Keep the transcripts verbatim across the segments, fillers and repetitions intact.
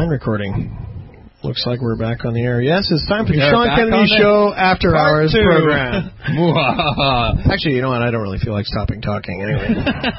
sound recording. Looks like we're back on the air. Yes, it's time for the We're Sean Kennedy Show After Part Hours two. program. Actually, you know what? I don't really feel like stopping talking anyway.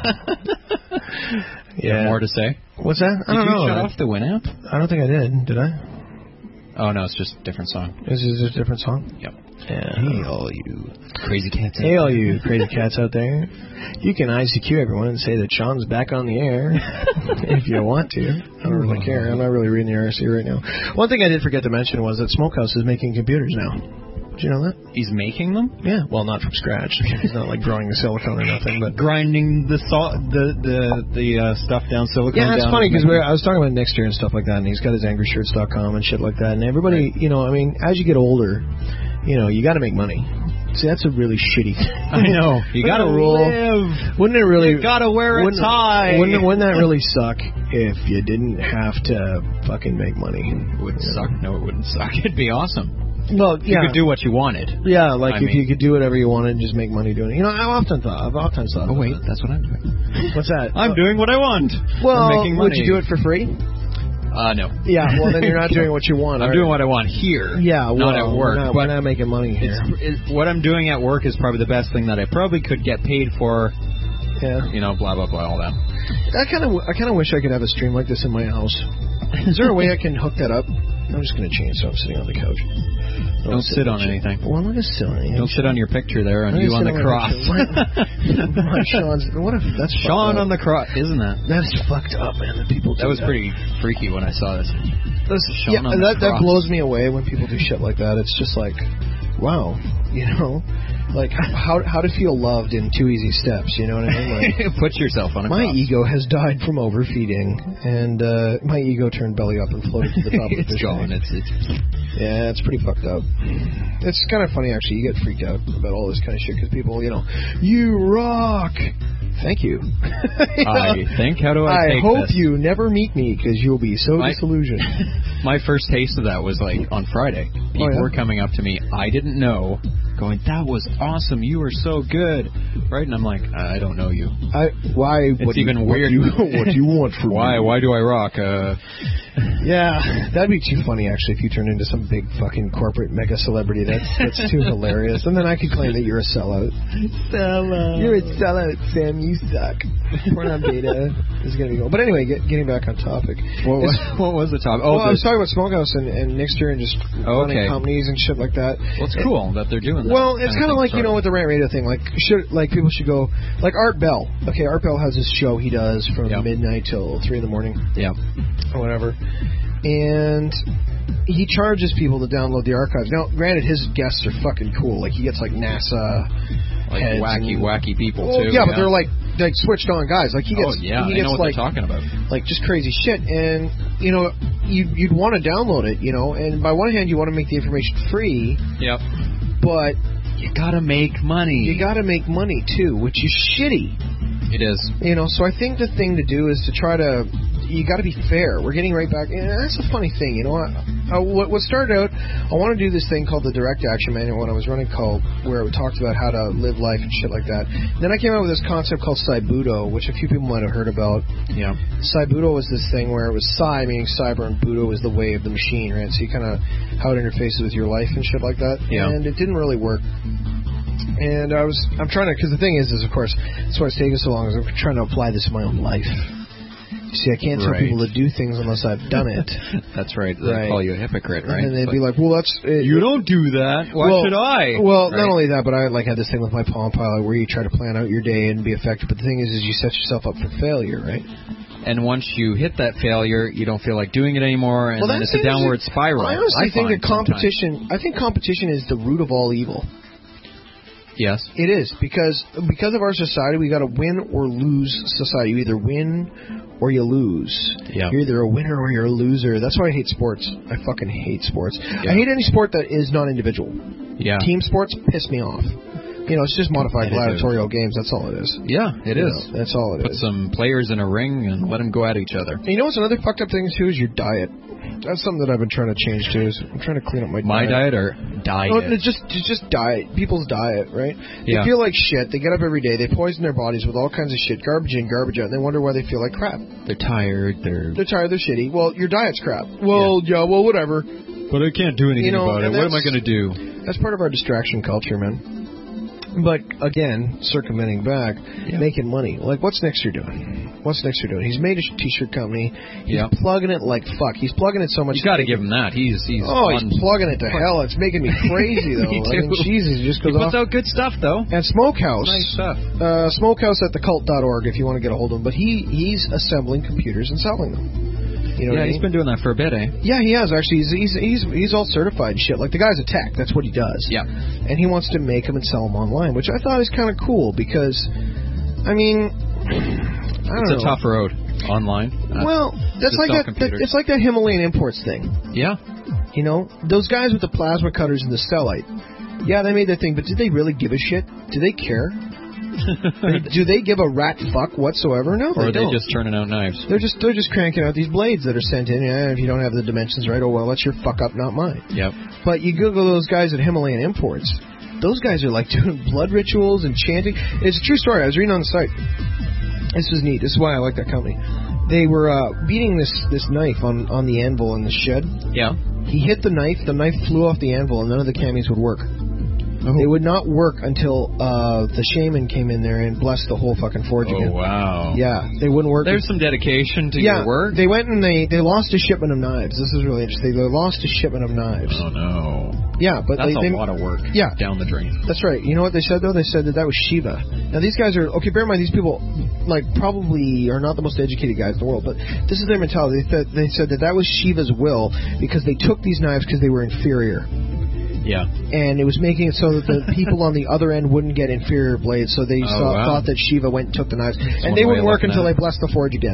Yeah. More to say? What's that? I did don't you know. shut off the Winamp? I don't think I did. Did I? Oh, no, it's just a different song. Is this a different song? Yep. Yeah. Hey, all you crazy cats out Hey, all there. you crazy cats out there. You can I C Q everyone and say that Sean's back on the air if you want to. I don't really care. I'm not really reading the R S C right now. One thing I did forget to mention was that Smokehouse is making computers now. Did you know that? He's making them? Yeah. Well, not from scratch. He's not like growing the silicone or nothing, but grinding the salt, the the the uh, stuff down silicone. Yeah, it's down funny because I was talking about next year and stuff like that, and he's got his angry shirts dot com and shit like that, and everybody, you know, I mean, as you get older, you know, you got to make money. See, that's a really shitty thing. I know. You got to live. Wouldn't it really? You got to wear a wouldn't, tie. Wouldn't, wouldn't that really suck if you didn't have to fucking make money? It wouldn't suck. No, it wouldn't suck. It'd be awesome. Well, yeah. You could do what you wanted. Yeah, like I if mean. you could do whatever you wanted and just make money doing it. You know, I've often thought. I've often thought. Oh wait, that. that's what I'm doing. What's that? I'm uh, doing what I want. Well, I'm making money. would you do it for free? Uh, no. Yeah, well, then you're not doing what you want. I'm right? doing what I want here. Yeah, well, not at work. We're not, we're not making money here. It's, it's, what I'm doing at work is probably the best thing that I probably could get paid for. Yeah. You know, blah blah blah, all that. I kind of, I kind of wish I could have a stream like this in my house. Is there a way I can hook that up? I'm just going to change so I'm sitting on the couch. Don't, Don't sit on anything. Well, I'm not going to sit on anything. Don't sit on your picture there and you on the cross. What, Sean's, what if that's Sean on the cross, isn't that? That's fucked up, man. The people that was that. pretty freaky when I saw this. That's, Sean yeah, on that the that cross. blows me away when people do shit like that. It's just like, wow, you know, like how how to feel loved in two easy steps. You know what I mean? Like, put yourself on a my cross. ego has died from overfeeding, and uh, my ego turned belly up and floated to the top of the It's going. It's it's. Yeah, it's pretty fucked up. It's kind of funny, actually. You get freaked out about all this kind of shit because people, you know, you rock. Thank you. you I know? think, how do I I take hope this? you never meet me because you'll be so My- disillusioned. My first taste of that was like on Friday. People Oh, yeah? were coming up to me. I didn't know. Going, that was awesome. You were so good, right? And I'm like, I don't know you. I why? It's what do even you, weird. What do you, what do you want from Why? me? Why do I rock? Uh, Yeah, that'd be too funny actually if you turned into some big fucking corporate mega celebrity. That's that's too hilarious. And then I could claim that you're a sellout. Sellout. You're a sellout, Sam. You suck. Porn on beta is gonna be going. But anyway, get, getting back on topic. what, was, what was the topic? Oh, well, I was the- talking about Smokehouse and, and Nixter and just Oh, running okay. companies and shit like that. well, it's cool that they're doing that. Well, it's kind kind of thing, like, you know, sort with the Rant Radio thing. Like, should like people should go, like Art Bell. Okay, Art Bell has this show he does from Yep. midnight till three in the morning Yeah. or whatever, and he charges people to download the archives. Now, granted, his guests are fucking cool. Like, he gets like NASA, Like heads wacky, and- wacky people Well, too. yeah, but they're like like switched on guys. Like he gets, oh yeah, he I gets know what like they're talking about. like just crazy shit, and you know, you you'd want to download it, you know, and by one hand you want to make the information free, Yep. but You gotta make money. you got to make money too, which is shitty. It is. You know, so I think the thing to do is to try to, you got to be fair. We're getting right back, and that's a funny thing, you know. I, I, what, what started out, I want to do this thing called the Direct Action Manual when I was running Cult, where it talked about how to live life and shit like that. Then I came up with this concept called Saibudo, which a few people might have heard about. Yeah. Saibudo was this thing where it was Sai, meaning cyber, and Budo was the way of the machine, right? So you kind of, how it interfaces with your life and shit like that. Yeah. And it didn't really work. And I was, I'm trying to, because the thing is, is of course, that's why it's taking so long, is I'm trying to apply this in my own life. You see, I can't tell Right. people to do things unless I've done it. That's right. They Right. call you a hypocrite, right? And they'd But be like, well, that's... It, you don't do that. Why well, should I? Well, Right. not only that, but I like had this thing with my Palm Pilot where you try to plan out your day and be effective. But the thing is, is you set yourself up for failure, right? And once you hit that failure, you don't feel like doing it anymore, and Well, then that it's a thing is- downward spiral. I honestly think find that competition... I think competition is the root of all evil. sometimes. Yes. It is, because because of our society, we got to win or lose society. You either win or you lose. Yeah. You're either a winner or you're a loser. That's why I hate sports. I fucking hate sports. Yeah. I hate any sport that is non-individual. Yeah. Team sports piss me off. You know, it's just modified It is. gladiatorial games. That's all it is. Yeah, it You is. know, that's all it Put is. some players in a ring and let them go at each other. And you know what's another fucked up thing too is your diet. That's something that I've been trying to change too. Is I'm trying to clean up my My diet. diet or diet? No, it's just it's just diet. People's diet, right? They Yeah. feel like shit. They get up every day. They poison their bodies with all kinds of shit, garbage in, garbage out, and they wonder why they feel like crap. They're tired. They're. They're tired. They're shitty. Well, your diet's crap. Well, yeah. Well, whatever. But I can't do anything You know, about it. and What am I that's- going to do? That's part of our distraction culture, man. But again, circumventing back, Yeah. making money. Like, what's next you're doing? What's next you're doing? He's made a sh- t-shirt company. He's Yeah. plugging it like fuck. He's plugging it so much. You got to give him that. He's he's. Oh, on, he's plugging it to hell. It's making me crazy though. Me I mean, too. Jesus, he just He goes puts off. out good stuff though. And Smokehouse. Nice stuff. Uh, Smokehouse at the cult dot org if you want to get a hold of him. But he he's assembling computers and selling them. You know Yeah, what I he's mean? been doing that for a bit, eh? Yeah, he has actually. He's he's he's, he's all certified and shit. Like the guy's a tech. That's what he does. Yeah. And he wants to make them and sell them online, which I thought is kind of cool because, I mean, I don't It's know. a tough road online. Uh, Well, that's to like sell that, that. computers. It's like that Himalayan imports thing. Yeah. You know, those guys with the plasma cutters and the Stellite. Yeah, they made their thing, but did they really give a shit? Do they care? Do they give a rat fuck whatsoever? No, Or they are they don't. just turning out knives? They're just they're just cranking out these blades that are sent in. Yeah, if you don't have the dimensions right, oh well, that's your fuck up, not mine. Yep. But you Google those guys at Himalayan Imports. Those guys are like doing blood rituals and chanting. It's a true story. I was reading on the site. This was neat. This is why I like that company. They were uh, beating this this knife on on the anvil in the shed. Yeah. He hit the knife. The knife flew off the anvil, and none of the camis would work. Oh. They would not work until uh, the shaman came in there and blessed the whole fucking forge Oh again. wow. Yeah, they wouldn't work. There's some dedication to yeah, your work. they went and they, they lost a shipment of knives. This is really interesting. They lost a shipment of knives. Oh no. Yeah, but That's they, a they, lot of work. Yeah. Down the drain. That's right. You know what they said though? They said that that was Shiva. Now these guys are okay. Bear in mind, these people like probably are not the most educated guys in the world, but this is their mentality. They, th- they said that that was Shiva's will because they took these knives because they were inferior. Yeah. And it was making it so that the people on the other end wouldn't get inferior blades, so they Oh, saw, wow. thought that Shiva went and took the knives. one And they way wouldn't of work looking until at they it. blessed the forge again.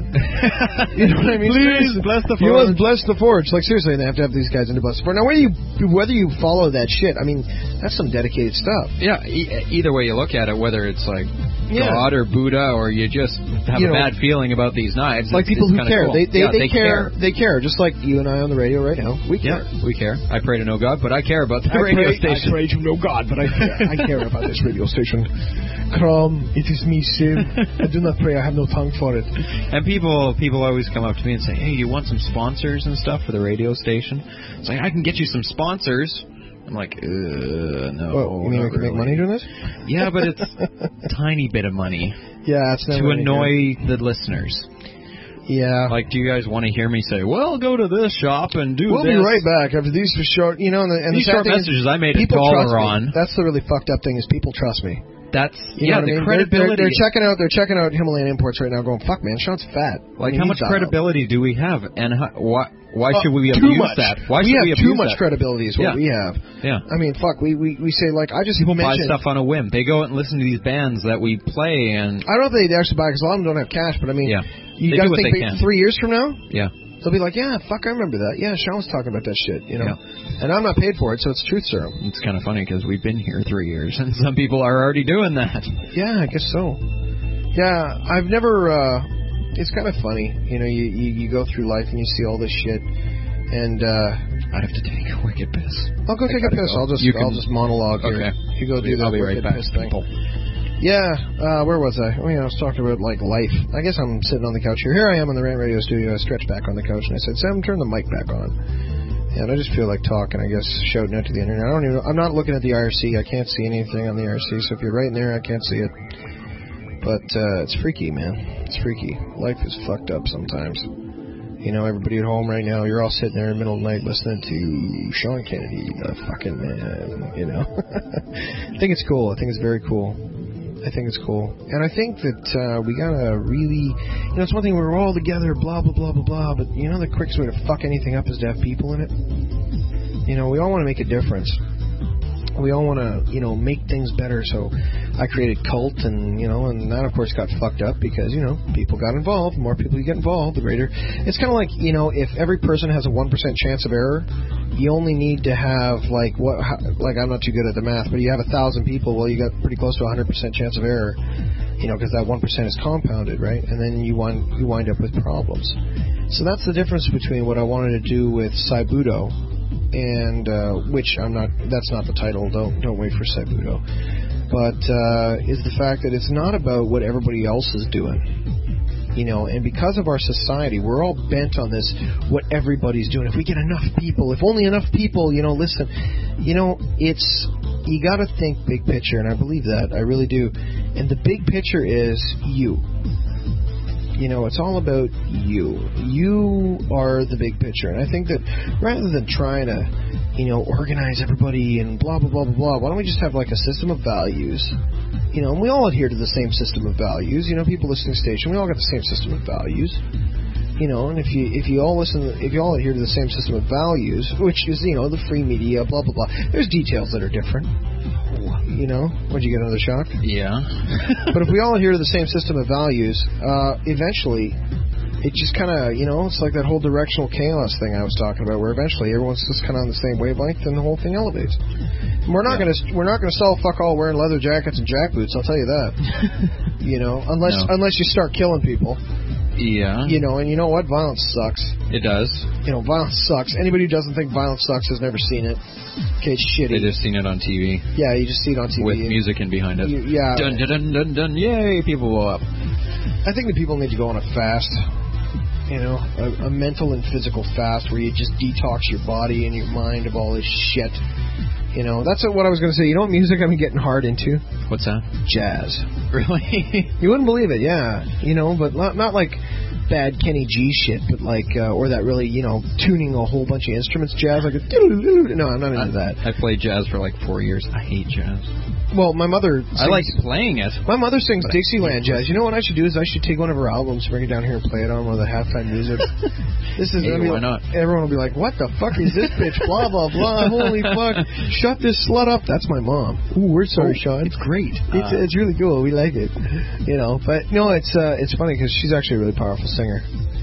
You know what I mean? Please, Seriously. bless the You forge. must bless the forge. Like, seriously, they have to have these guys in to bless the forge. Now, whether you, whether you follow that shit, I mean, that's some dedicated stuff. Yeah. E- either way you look at it, whether it's like Yeah. God or Buddha, or you just have You a know, bad feeling about these knives. Like it's- people it's who kinda care. cool. They, they, yeah, they, they care. They care, just like you and I on the radio right now. We care. Yeah, we care. I pray to no God, but I care about the I radio pray, station. I pray to no God, but I care. I care about this radio station. Come, it is me, Sim. I do not pray. I have no tongue for it. And people people always come up to me and say, hey, you want some sponsors and stuff for the radio station? It's like, I can get you some sponsors. I'm like, uh, no. Well, you mean not we can make really. money doing this? Yeah, but it's a tiny bit of money Yeah, it's never to any annoy the listeners. good. Yeah. Like, do you guys want to hear me say, well, go to this shop and do We'll this? be right back after these for short. You know, and the, and These the sad short thing is messages I made a people trust dollar me. on. That's the really fucked up thing is people trust me. That's, You yeah, know what the I mean? They're- credibility. They're, they're checking out. They're checking out Himalayan Imports right now, going, "Fuck, man, Sean's fat." Like, I mean, how he's much dialed. credibility do we have? And how, why, why Uh, should we too abuse much. that? Why we should have we too abuse much that? credibility is what Yeah. we have. Yeah. I mean, fuck. We, we, we say like I just People buy mentioned, stuff on a whim. They go out and listen to these bands that we play, and I don't know if they actually buy because a lot of them don't have cash. But I mean, Yeah. you They got do to what think they ba- can. three years from now, yeah, they'll be like, "Yeah, fuck, I remember that. Yeah, Sean was talking about that shit." You know, Yeah. and I'm not paid for it, so it's truth serum. it's kind of funny because we've been here three years, and some people are already doing that. Yeah, I guess so. Yeah, I've never. uh It's kind of funny, you know. You, you you go through life and you see all this shit, and uh I have to take a wicked piss. I'll go I take a gotta piss. go. I'll just You I'll can- just monologue here. Okay. You go do I'll that be right wicked back, piss thing. people. Yeah, uh, where was I? Oh, yeah, I was talking about, like, life. I guess I'm sitting on the couch here. Here I am in the Rant Radio studio. I stretched back on the couch, and I said, Sam, turn the mic back on. And I just feel like talking, I guess, shouting out to the internet. I don't even, I'm not looking at the I R C. I can't see anything on the I R C, so if you're right in there, I can't see it. But uh, it's freaky, man. It's freaky. Life is fucked up sometimes. You know, everybody at home right now, you're all sitting there in the middle of the night listening to Sean Kennedy, the fucking man, you know. I think it's cool. I think it's very cool. I think it's cool. And I think that uh, we gotta really, you know, it's one thing we're all together, blah, blah, blah, blah, blah, but you know the quickest way to fuck anything up is to have people in it? You know, we all want to make a difference. We all want to, you know, make things better. So I created Cult, and you know, and that of course got fucked up because you know people got involved. The more people you get involved, the greater. It's kind of like you know, if every person has a one percent chance of error, you only need to have like what? How, like I'm not too good at the math, but you have a thousand people. Well, you got pretty close to a hundred percent chance of error. You know, because that one percent is compounded, right? And then you wind you wind up with problems. So that's the difference between what I wanted to do with Saibudo, and uh, which I'm not. That's not the title. Don't don't wait for Saibudo. But uh, is the fact that it's not about what everybody else is doing. You know, and because of our society, we're all bent on this, what everybody's doing. If we get enough people, if only enough people, you know, listen, you know, it's, you got to think big picture, and I believe that, I really do. And the big picture is you. You know, it's all about you. You are the big picture. And I think that rather than trying to, you know, organize everybody and blah, blah, blah, blah, blah, why don't we just have like a system of values? You know, and we all adhere to the same system of values. You know, people listening to the station, we all got the same system of values. You know, and if you if you all listen, if you all adhere to the same system of values, which is, you know, the free media, blah, blah, blah, there's details that are different. You know, would you get another shock? Yeah. But if we all adhere to the same system of values, uh, eventually, it just kind of, you know, it's like that whole directional chaos thing I was talking about, where eventually everyone's just kind of on the same wavelength, and the whole thing elevates. And we're not yeah. gonna we're not gonna sell fuck all wearing leather jackets and jackboots. I'll tell you that. You know, unless no. unless you start killing people. Yeah. You know, and you know what? Violence sucks. It does. You know, violence sucks. Anybody who doesn't think violence sucks has never seen it. Okay, it's shitty. They just seen it on T V. Yeah, you just see it on T V. With music in behind it. You, yeah. Dun, dun, dun, dun, dun, yay, people blow up. I think that people need to go on a fast. You know, a, a mental and physical fast where you just detox your body and your mind of all this shit. You know, that's what I was going to say. You know what music I've been getting hard into? What's that? Jazz. Really? You wouldn't believe it, yeah. You know, but not not like bad Kenny G shit, but like, uh, or that really, you know, tuning a whole bunch of instruments jazz, like a no, I'm not into I, that. I played jazz for like four years. I hate jazz. Well, my mother sings, I like playing it. My mother sings Dixieland jazz. You know what I should do is I should take one of her albums, bring it down here and play it on one of the halftime music. This is, hey, I mean, why not? Everyone will be like, what the fuck is this bitch? Blah, blah, blah. Holy fuck. Shut this slut up. That's my mom. Ooh, we're sorry, oh, Sean. It's great. It's, uh, it's really cool. We like it. You know, but no, it's uh, it's funny because she's actually a really powerful singer.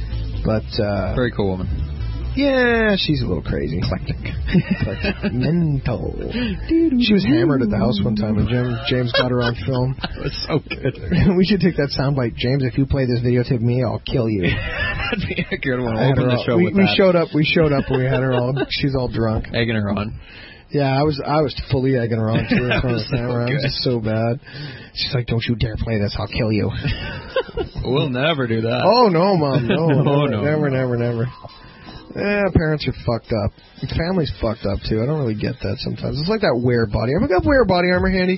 But uh, very cool woman. Yeah, she's a little crazy. Eclectic. Eclectic. Mental. She was hammered at the house one time, and James, James got her on film. That was so good. We should take that soundbite. James, if you play this videotape of me, I'll kill you. That'd be a good one. Open the all, show we, with we that. showed up. We showed up, and we had her all. She's all drunk. Egging her on. Yeah, I was I was fully egging her on too in front of the camera. So it was so bad. She's like, "Don't you dare play this! I'll kill you." We'll never do that. Oh no, Mom! No, no, never, no, never, no. never, never. Yeah, parents are fucked up. And family's fucked up too. I don't really get that sometimes. It's like that wear body. Ever got wear body armor handy?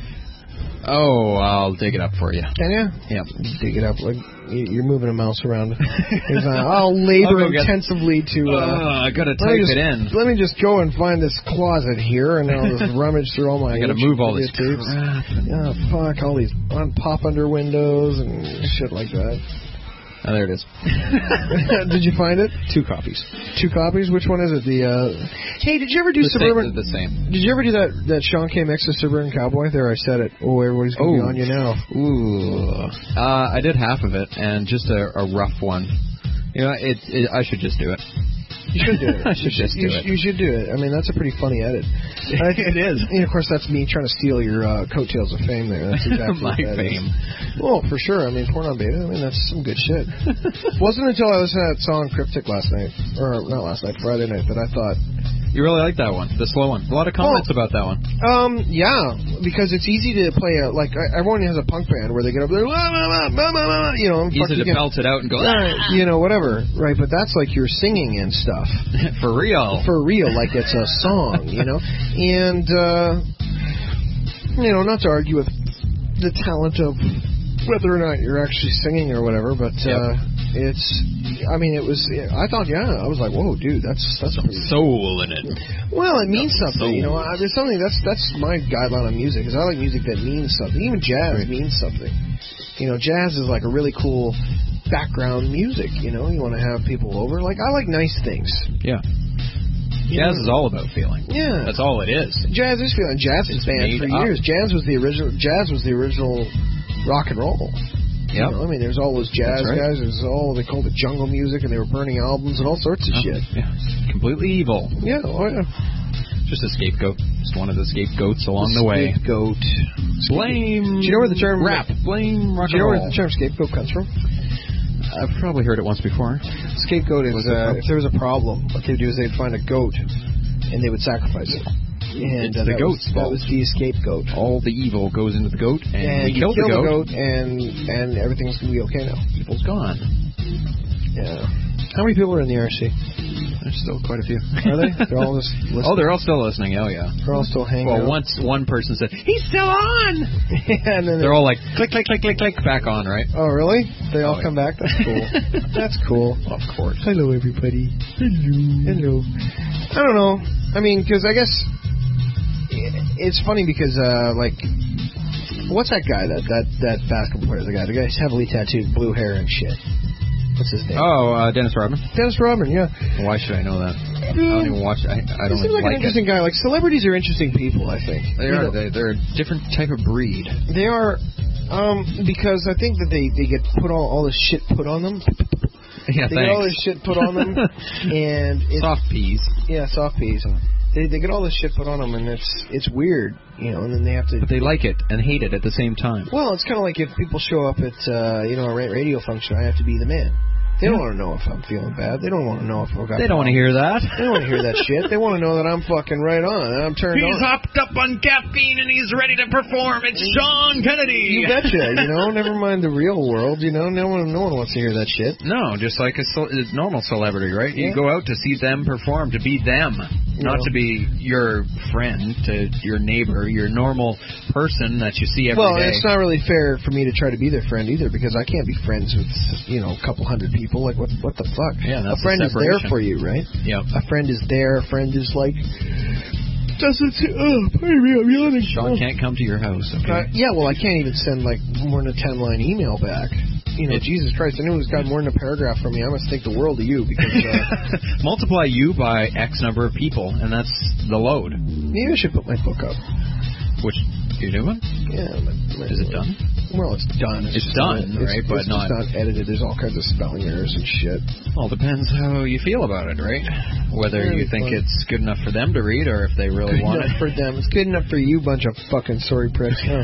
Oh, I'll dig it up for you. Can you? Yeah. Dig it up like you're moving a mouse around. I'll labor I'll intensively get... to. Uh, uh, I gotta type just, it in. Let me just go and find this closet here, and I'll just rummage through all my. I gotta move all these tapes. Yeah, fuck all these unpop under windows and shit like that. Oh, there it is. Did you find it? Two copies. Two copies? Which one is it? The uh... Hey, did you ever do the Suburban? Same, the same. Did you ever do that that Sean K mix of Suburban Cowboy? There, I said it. Oh, everybody's gonna be on you now. Ooh. Uh, I did half of it, and just a, a rough one. You know, it, it. I should just do it. You should do it. I should just do you, it. You should do it. I mean, that's a pretty funny edit. I, it is. And of course, that's me trying to steal your uh, coattails of fame there. That's exactly my what that fame. Is. Well, for sure. I mean, Porn on Beta. I mean, that's some good shit. Wasn't until I listened to that song Cryptic last night, or not last night, Friday night, that I thought. You really like that one, the slow one. A lot of comments oh, about that one. Um, yeah, because it's easy to play. A, like everyone has a punk band where they get up there, blah, blah, blah, blah, blah, you know, easy to belt it out and go, ah! you know, whatever, right? But that's like you're singing and stuff for real, for real, like it's a song, you know. And uh, you know, not to argue with the talent of whether or not you're actually singing or whatever, but yep. uh, it's. I mean, it was. I thought, yeah, I was like, whoa, dude, that's that's some pretty, soul in it. Well, it means Some something, soul. you know. I, there's something that's that's my guideline on music is I like music that means something. Even jazz right. means something. You know, jazz is like a really cool background music. You know, you want to have people over. Like I like nice things. Yeah. Jazz is all about feeling. Yeah. That's all it is. Jazz is feeling. Jazz is It's banned made for up. years. Jazz was the original. Jazz was the original rock and roll. Yeah. You know, I mean, there's all those jazz That's right. guys. There's all they called it jungle music, and they were burning albums and all sorts of shit. Yeah. Completely evil. Yeah. Oh, yeah. Just a scapegoat. Just one of the scapegoats along the, way. Scapegoat. Blame. Do you know where the term rap? Blame rock Do you know and where roll. the term scapegoat comes from? I've probably heard it once before. Scapegoat is What's it uh, from? if there was a problem, what they'd do is they'd find a goat, and they would sacrifice it. And It's uh, the that goat's was, fault. That was the scapegoat. All the evil goes into the goat, and, And we you killed kill the the goat. goat, and and everything's gonna be okay now. Evil's gone. Yeah. How many people are in the R C? There's still quite a few. Are they? They're all just listening. Oh, they're all still listening. Oh, yeah. They're all still hanging Well, out. once one person said, he's still on! Yeah, and then They're all like, click, click, click, click, click, back on, right? Oh, really? They all Oh, come yeah. back? That's cool. That's cool. Of course. Hello, everybody. Hello. Hello. I don't know. I mean, because I guess it's funny because, uh, like, what's that guy, that, that, that basketball player, the guy, the guy's heavily tattooed, blue hair and shit. What's his name? Oh, uh, Dennis Rodman. Dennis Rodman, yeah. Why should I know that? I don't even watch I, I He don't seems even like, an like interesting it. guy. Like, celebrities are interesting people, I think. They You are. know, They, they're a different type of breed. They are, um, because I think that they, they get put all, all this shit put on them. Yeah, They get all thanks. this shit put on them, and it's, Soft peas. yeah, soft peas. They they get all this shit put on them, and it's it's weird, you know. And then they have to. But they like it and hate it at the same time. Well, it's kind of like if people show up at uh, you know a ra- radio function, I have to be the man. They don't want to know if I'm feeling bad. They don't want to know if I've got. They don't want to hear that. They don't want to hear that shit. They want to know that I'm fucking right on and I'm turned He's on. hopped up on caffeine and he's ready to perform. It's Sean Kennedy. You betcha. You know, never mind the real world. You know, no one no one wants to hear that shit. No, just like a, ce- a normal celebrity, right? You Yeah. go out to see them perform, to be them, not know. to be your friend, to your neighbor, your normal person that you see every day. Well, it's not really fair for me to try to be their friend either because I can't be friends with you know a couple hundred people. Like what what the fuck? Yeah, that's a friend the is there separation. for you, right? Yep. A friend is there. A friend is like doesn't. Oh, pardon me, I'm yawning. Sean Oh. can't come to your house, Uh, okay? yeah, well, I can't even send like more than a ten line email back. You know, It- Jesus Christ, anyone who's got more than a paragraph from me, I must think the world of you because uh, Multiply you by X number of people, and that's the load. maybe I should put my book up. Which you doing? Yeah, but, but- Is it done? Well, it's done. It's just done, not- right, It's, but it's not- just not edited. There's all kinds of spelling errors and shit. Well, depends how you feel about it, right? Whether Very you think fun. it's good enough for them to read, or if they really Good want enough it. for them. It's good enough for you, bunch of fucking sorry pricks. No,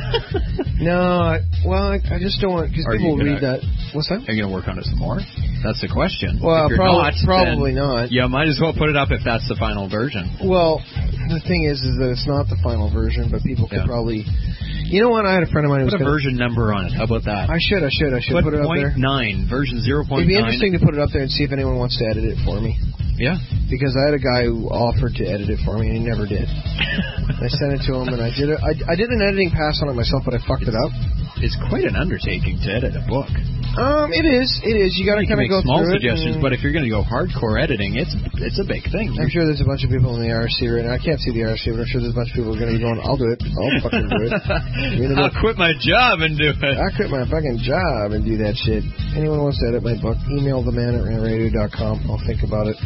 no I, well, I, I just don't want because Are people you read gonna- that. What's that? Are you going to work on it some more? That's the question. Well, if you're prob- not, probably then not. You might as well put it up if that's the final version. Well, the thing is, is that it's not the final version, but people could Yeah. probably. You know what? I had a friend of mine who was Put a gonna- version number on it. How about that? I should, I should, I should Put put it up there. point nine, version zero point It'd be nine. interesting to put it up there and see if anyone wants to edit it for me. Yeah. Because I had a guy who offered to edit it for me, and he never did. I sent it to him, and I did it. I, I did an editing pass on it myself, but I fucked it up. It's quite an undertaking to edit a book. Um, it is, it is. You got to You can kind of make go small through suggestions, it. but if you're going to go hardcore editing, it's it's a big thing. I'm sure there's a bunch of people in the R C right now. I can't see the R C, but I'm sure there's a bunch of people who are going to be going, I'll do it. I'll fucking do it. You know, I'll quit my job and do it. I quit my fucking job and do that shit. Anyone who wants to edit my book, email the man at rant radio dot com. I'll think about it.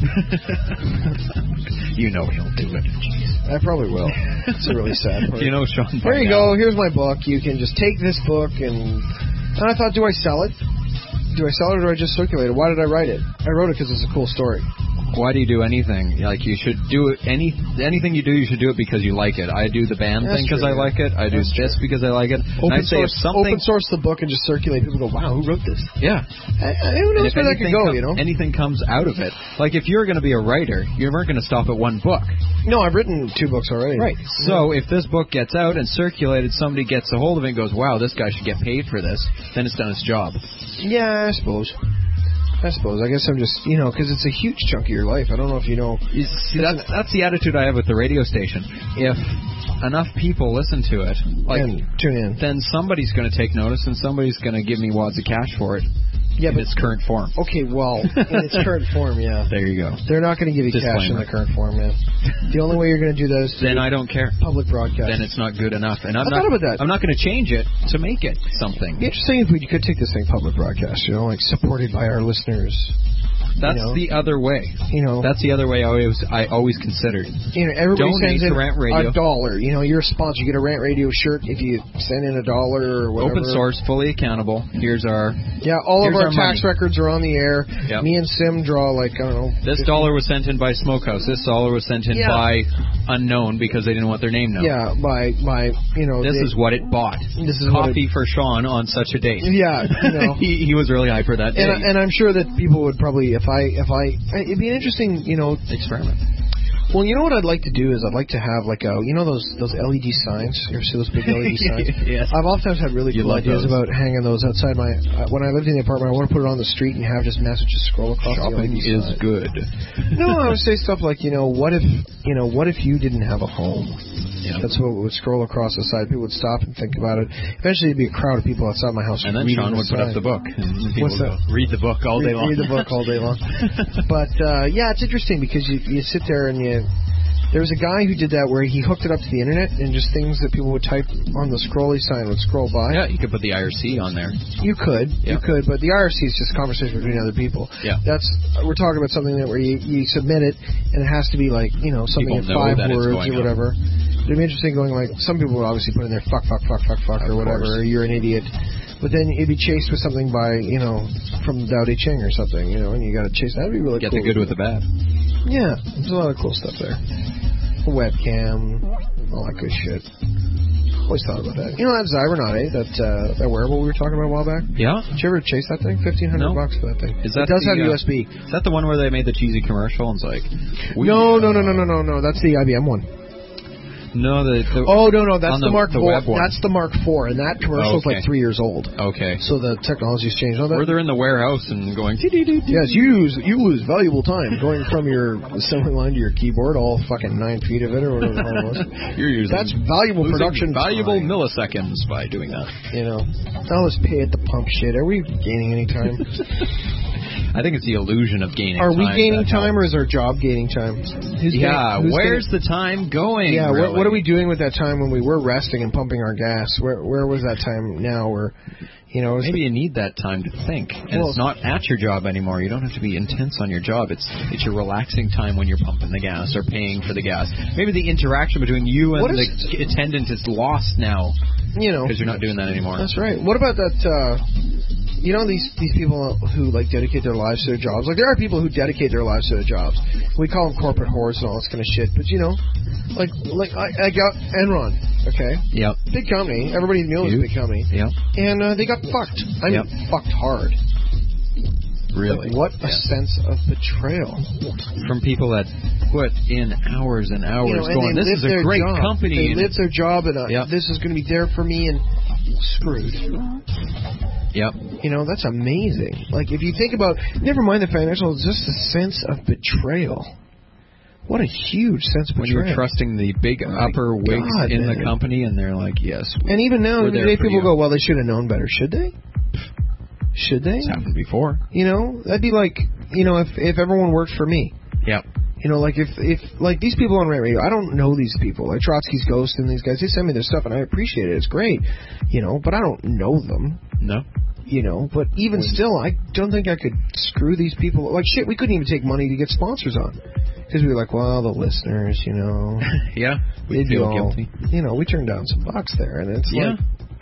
You know he'll do it. Jeez. I probably will. It's a really sad part. You know Sean. There you by now. go. Here's my book. You can just take this book and... And I thought, do I sell it? Do I sell it or do I just circulate it? Why did I write it? I wrote it because it's a cool story. Why do you do anything? Like you should do it. Any anything you do, you should do it because you like it. I do the band That's thing because true, I yeah. like it. I do That's this true. because I like it. and Open I say source, if something, open source the book and just circulate. People go, wow, who wrote this? yeah. I, I, who And knows if where that could anything go, com- you know? anything comes out of it, like if you're going to be a writer, you weren't going to stop at one book, No, I've written two books already. right? So if this book gets out and circulated, somebody gets a hold of it and goes, "Wow, this guy should get paid for this," then it's done its job. Yeah, I suppose. I suppose. I guess I'm just, you know, because it's a huge chunk of your life. I don't know if you know. You see, that's that's the attitude I have with the radio station. If enough people listen to it, like and tune in. then somebody's going to take notice and somebody's going to give me wads of cash for it Yeah, in but its current form. okay, well, in its current form, yeah. There you go. They're not going to give you cash in Disclaimer. the current form, man. The only way you're going to do that is Then I don't care. public broadcast. Then it's not good enough, and I'm I not. thought about that. I'm not going to change it to make it something. It'd be interesting if we could take this thing public broadcast, you know, like supported by our listeners. That's you know? the other way. You know, That's the other way I always I always considered. you know, everybody Donate sends in to Rant Radio. a dollar. You know, you're a sponsor. You get a Rant Radio shirt if you send in a dollar or whatever. Open source, fully accountable. Here's our. Yeah, all Here's of our, our tax money. records are on the air. Yep. Me and Sim draw like I don't know. This fifty dollar was sent in by Smokehouse. This dollar was sent in Yeah. by unknown because they didn't want their name known. Yeah, by by you know. This they, is what it bought. This is what it- Coffee for Sean on such a date. Yeah, you know. he, he was really hyper that day. And, and I'm sure that people would probably, if I, if I, it'd be an interesting, you know, Experiment. well, you know what I'd like to do is I'd like to have like a, you know those those L E D signs. You ever see those big L E D signs? Yes. I've oftentimes had really You cool love ideas those. about hanging those outside my. Uh, when I lived in the apartment, I want to put it on the street and have just messages scroll across Shopping the L E D is sign. good. No, I would say stuff like, you know, what if, you know, what if you didn't have a home? Yeah. That's what would scroll across the side. People would stop and think about it. Eventually, there'd be a crowd of people outside my house. And then reading Sean the would put up sign. the book. And people What's would that? go, read the book all day read, long. read the book all day long. But uh, yeah, it's interesting because you you sit there and you. There was a guy who did that where he hooked it up to the internet and just things that people would type on the scrolly sign would scroll by. Yeah, you could put the I R C on there. You could, Yeah. you could, but the I R C is just conversation between other people. Yeah. That's we're talking about something that where you, you submit it and it has to be like you know something People in know five that it's words going or on. whatever. It'd be interesting going like some people would obviously put in there fuck fuck fuck fuck fuck Of or whatever. course. Or you're an idiot. But then it'd be chased with something by you know from Dao De Ching or something, you know, and you got to chase. That'd be really Get cool. the good with the bad. Yeah, there's a lot of cool stuff there. A webcam, all that good shit. Always thought about that. You know that Zybernaut, eh? That uh, that wearable we were talking about a while back. Yeah. Did you ever chase that thing? Fifteen hundred No. bucks for that thing. Is that it does the, have uh, U S B. Is that the one where they made the cheesy commercial and it's like... we, No, no, uh, no, no, no, no, no. That's the I B M one. No, the... the Oh no, no, that's on the, the- Mark the four. web one. That's the Mark four, and that commercial's Okay. like three years old. Okay. So the technology's changed. No, that, Were they in the warehouse and going... yes, you use you lose valuable time going from your assembly line to your keyboard, all fucking nine feet of it or whatever the hell it was. You're using... That's valuable losing production valuable time. milliseconds by doing that. You know, all this pay at the pump shit. Are we gaining any time? I think it's the illusion of gaining Are time. we gaining that time, or helps. is our job gaining time? Who's Yeah, gain- who's where's gain- the time going? yeah? really? What, what are we doing with that time when we were resting and pumping our gas? Where where was that time now? Where you know, is Maybe you need that time to think, and Well- it's not at your job anymore. You don't have to be intense on your job. It's it's your relaxing time when you're pumping the gas or paying for the gas. Maybe the interaction between you and What the is- attendant is lost now you know, because you're not doing that anymore. that's right. What about that? Uh, you know these these people who like dedicate their lives to their jobs. Like there are people who dedicate their lives to their jobs. We call them corporate whores and all this kind of shit. But you know, like like I, I got Enron. Okay, Yep. big company. Everybody knows You? a big company. Yep. And uh, they got fucked. I mean, Yep. fucked hard. Really. Like, what a Yeah. sense of betrayal. From people that put in hours and hours You know, and going, they this live is a their great job. company. They and live their job, and uh, Yep. this is going to be there for me, and screwed. Yep. You know, that's amazing. Like, if you think about, never mind the financial, it's just a sense of betrayal. What a huge sense of When betrayal. you're trusting the big My upper wigs God, in man. the company, and they're like, yes, And even now, We're there today for people you. go, well, they should have known better. Should they? Should they? it's happened before. You know, that'd be like, you know, if if everyone worked for me. Yep. You know, like if, if like these people on Rant Radio, I don't know these people. Like Trotsky's Ghost and these guys, they send me their stuff and I appreciate it. It's great. You know, but I don't know them. No. You know, but even When- still, I don't think I could screw these people. Like shit, we couldn't even take money to get sponsors on. Because we were like, well, the listeners, you know. Yeah. We they'd be feel all- guilty. You know, we turned down some bucks there. And it's Yeah. like,